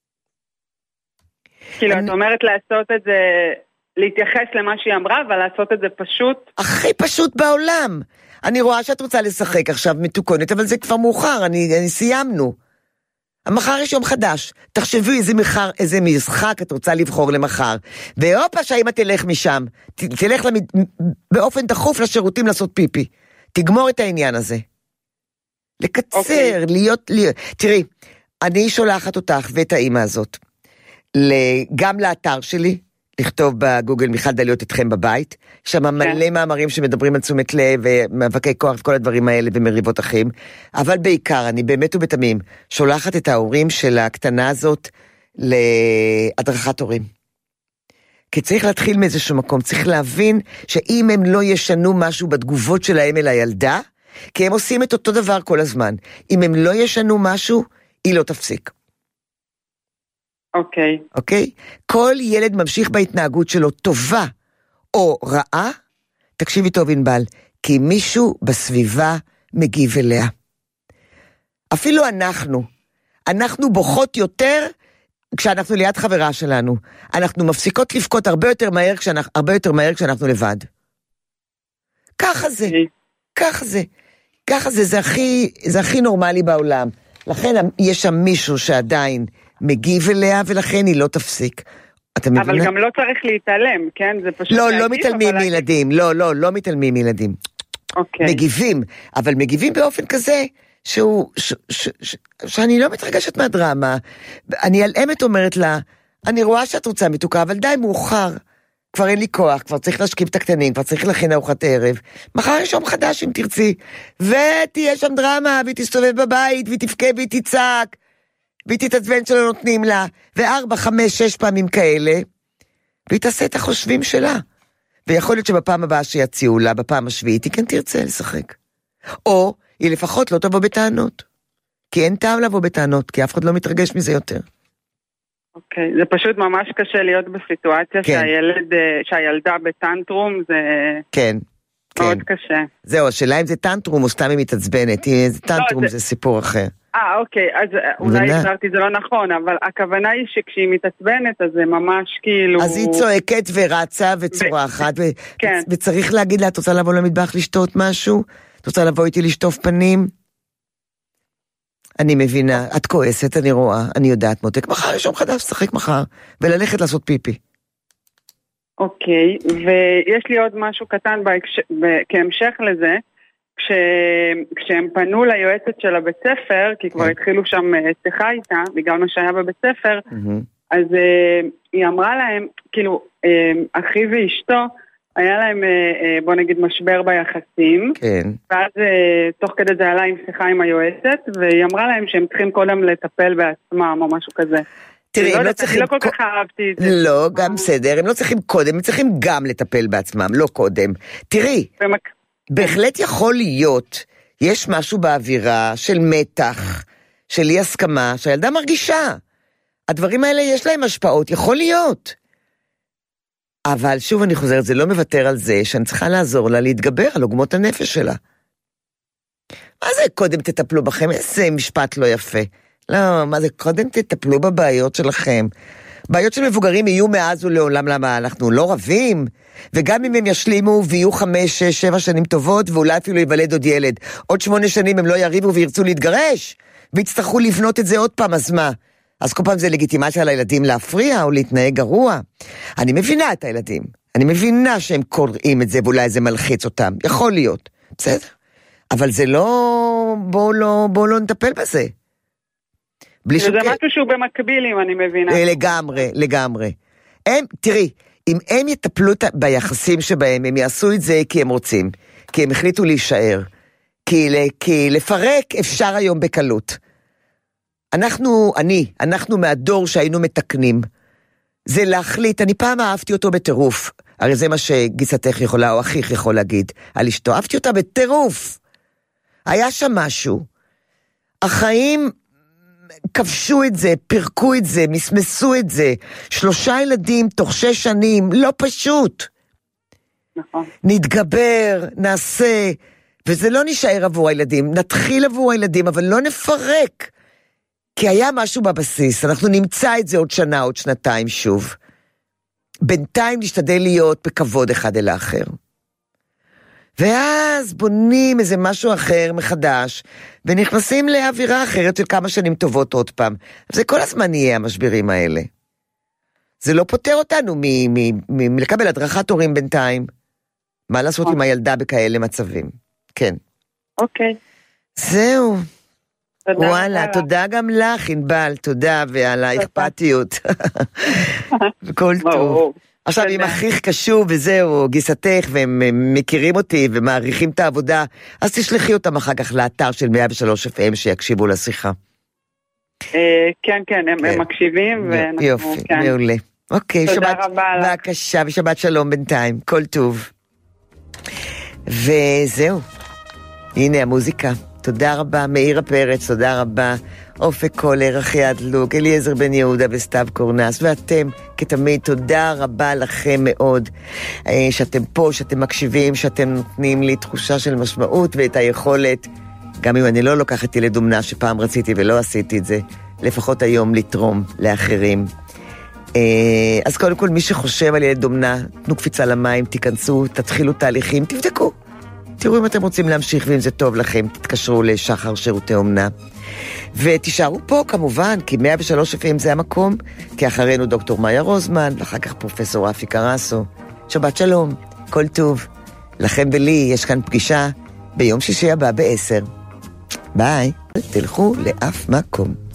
כאילו, את אומרת לעשות את זה, להתייחס למה שהיא אמרה, אבל לעשות את זה פשוט? הכי פשוט בעולם. אני רואה שאת רוצה לשחק עכשיו מתוקונת, אבל זה כבר מאוחר, אני, אני סיימנו. המחר יש יום חדש, תחשבי איזה, מחר, איזה משחק את רוצה לבחור למחר, ואופה שהאמא תלך משם, ת, תלך למד... באופן דחוף לשירותים לעשות פיפי, תגמור את העניין הזה. לקצר, okay. להיות, להיות, תראי, אני שולחת אותך ואת האמא הזאת, גם לאתר שלי, לכתוב בגוגל מיכל דליות אתכם בבית, שם מלא מאמרים שמדברים על תשומת לב ומאבקי כוח וכל הדברים האלה ומריבות אחים, אבל בעיקר אני באמת ובתמים שולחת את ההורים של הקטנה הזאת להדרכת הורים. כי צריך להתחיל מאיזשהו מקום, צריך להבין שאם הם לא ישנו משהו בתגובות שלהם אל הילדה, כי הם עושים את אותו דבר כל הזמן, אם הם לא ישנו משהו, היא לא תפסיק. אוקיי. אוקיי? כל ילד ממשיך בהתנהגות שלו, טובה או רעה, תקשיבי טוב אינבל, כי מישהו בסביבה מגיב אליה. אפילו אנחנו, אנחנו בוכות יותר כשאנחנו ליד חברה שלנו. אנחנו מפסיקות לבכות הרבה יותר מהר כשאנחנו, הרבה יותר מהר כשאנחנו לבד. ככה זה, ככה זה, ככה זה, זה הכי, זה הכי נורמלי בעולם. לכן יש שם מישהו שעדיין מגיב אליה, ולכן היא לא תפסיק. אבל מבינה? גם לא צריך להתעלם, כן? זה פשוט לא, להגיב, לא מתעלמים אבל... מילדים, לא, לא, לא מתעלמים מילדים. אוקיי. מגיבים, אבל מגיבים באופן כזה, שהוא, ש, ש, ש, שאני לא מתרגשת מהדרמה. אני על אמת אומרת לה, אני רואה שאת רוצה מתוקה, אבל די מאוחר. כבר אין לי כוח, כבר צריך להשכיב את הקטנים, כבר צריך להכין ארוחת ערב. מחר יש יום חדש אם תרצי, ותהיה שם דרמה, והיא תסתובב בבית, והיא תפקה והיא תצעק, והיא תתעצבן שלא נותנים לה, וארבע, חמש, שש פעמים כאלה, והיא תעשה את החושבים שלה. ויכול להיות שבפעם הבאה שיציעו לה, בפעם השביעית, היא כן תרצה לשחק. או היא לפחות לא תבוא בטענות. כי אין טעם לבוא בטענות, כי אף אחד לא מתרגש מזה יותר. אוקיי, זה פשוט ממש קשה להיות בסיטואציה כן. שהילד, שהילדה בטנטרום, זה כן, מאוד כן. קשה. זהו, השאלה אם זה טנטרום או סתם היא מתעצבנת, אם זה טנטרום לא, זה... זה סיפור אחר. אה, אוקיי, אז אולי הסברתי זה לא נכון, אבל הכוונה היא שכשהיא מתעצבנת, אז זה ממש כאילו... אז היא צועקת ורצה וצורחת, ו... כן. וצריך להגיד לה, את רוצה לבוא למטבח לשתות משהו? את רוצה לבוא איתי לשטוף פנים? אני מבינה, את כועסת, אני רואה, אני יודעת מותק, מחר יש יום חדש, שחק מחר, וללכת לעשות פיפי. אוקיי, ויש לי עוד משהו קטן בהקש... כהמשך לזה, כש... כשהם פנו ליועצת של הבית ספר, כי כבר התחילו שם שיחה איתה, בגלל מה שהיה בבית ספר, אז היא אמרה להם, כאילו, אחי ואשתו, היה להם, בוא נגיד, משבר ביחסים, כן. ואז תוך כדי זה עלה עם שיחה עם היועצת, והיא אמרה להם שהם צריכים קודם לטפל בעצמם, או משהו כזה. תראי, הם לא צריכים... אני לא כל כך אהבתי את זה. לא, גם בסדר, הם לא צריכים קודם, הם צריכים גם לטפל בעצמם, לא קודם. תראי, בהחלט יכול להיות, יש משהו באווירה של מתח, של אי הסכמה, שהילדה מרגישה. הדברים האלה יש להם השפעות, יכול להיות. אבל שוב אני חוזרת, זה לא מוותר על זה שאני צריכה לעזור לה להתגבר על עוגמות הנפש שלה. מה זה קודם תטפלו בכם? איזה משפט לא יפה. לא, מה זה קודם תטפלו בבעיות שלכם. בעיות של מבוגרים יהיו מאז ולעולם, למה אנחנו לא רבים, וגם אם הם ישלימו ויהיו חמש, שש, שבע שנים טובות, ואולי אפילו ייוולד עוד ילד, עוד שמונה שנים הם לא יריבו וירצו להתגרש, ויצטרכו לבנות את זה עוד פעם, אז מה? אז כל פעם זה לגיטימציה לילדים להפריע או להתנהג גרוע. אני מבינה את הילדים, אני מבינה שהם קוראים את זה ואולי זה מלחיץ אותם, יכול להיות, בסדר? אבל זה לא, בואו לא, בואו לא נטפל בזה. זה שוק... משהו שהוא במקביל, אם אני מבינה. לגמרי, לגמרי. הם, תראי, אם הם יטפלו ביחסים שבהם, הם יעשו את זה כי הם רוצים, כי הם החליטו להישאר, כי, כי לפרק אפשר היום בקלות. אנחנו, אני, אנחנו מהדור שהיינו מתקנים. זה להחליט, אני פעם אהבתי אותו בטירוף, הרי זה מה שגיסתך יכולה או אחיך יכול להגיד, על אשתו, אהבתי אותה בטירוף. היה שם משהו. החיים כבשו את זה, פרקו את זה, מסמסו את זה. שלושה ילדים תוך שש שנים, לא פשוט. נכון. נתגבר, נעשה, וזה לא נשאר עבור הילדים, נתחיל עבור הילדים, אבל לא נפרק. כי היה משהו בבסיס, אנחנו נמצא את זה עוד שנה, עוד שנתיים שוב. בינתיים נשתדל להיות בכבוד אחד אל האחר. ואז בונים איזה משהו אחר מחדש, ונכנסים לאווירה אחרת של כמה שנים טובות עוד פעם. זה כל הזמן יהיה המשברים האלה. זה לא פותר אותנו מלקבל הדרכת הורים בינתיים. מה לעשות עם הילדה בכאלה מצבים? כן. אוקיי. זהו. וואלה, תודה גם לך, ענבל, תודה, ועל האכפתיות. כל טוב. עכשיו, אם אחיך קשור וזהו, גיסתך, והם מכירים אותי ומעריכים את העבודה, אז תשלחי אותם אחר כך לאתר של מאה ושלוש אף אם שיקשיבו לשיחה. כן, כן, הם מקשיבים. יופי, מעולה. אוקיי, שבת, בבקשה, ושבת שלום בינתיים, כל טוב. וזהו, הנה המוזיקה. תודה רבה, מאירה פרץ, תודה רבה, אופק קולר, אחי אדלוק, אליעזר בן יהודה וסתיו קורנס, ואתם, כתמיד, תודה רבה לכם מאוד, שאתם פה, שאתם מקשיבים, שאתם נותנים לי תחושה של משמעות ואת היכולת, גם אם אני לא לוקחת ילד אומנה שפעם רציתי ולא עשיתי את זה, לפחות היום לתרום לאחרים. אז קודם כל, מי שחושב על ילד אומנה, תנו קפיצה למים, תיכנסו, תתחילו תהליכים, תבדקו. תראו אם אתם רוצים להמשיך ואם זה טוב לכם, תתקשרו לשחר שירותי אומנה. ותישארו פה כמובן, כי מאה ושלוש אף אם זה המקום, כי אחרינו דוקטור מאיה רוזמן, ואחר כך פרופסור רפי קרסו. שבת שלום, כל טוב. לכם ולי יש כאן פגישה ביום שישי הבא בעשר. ביי, תלכו לאף מקום.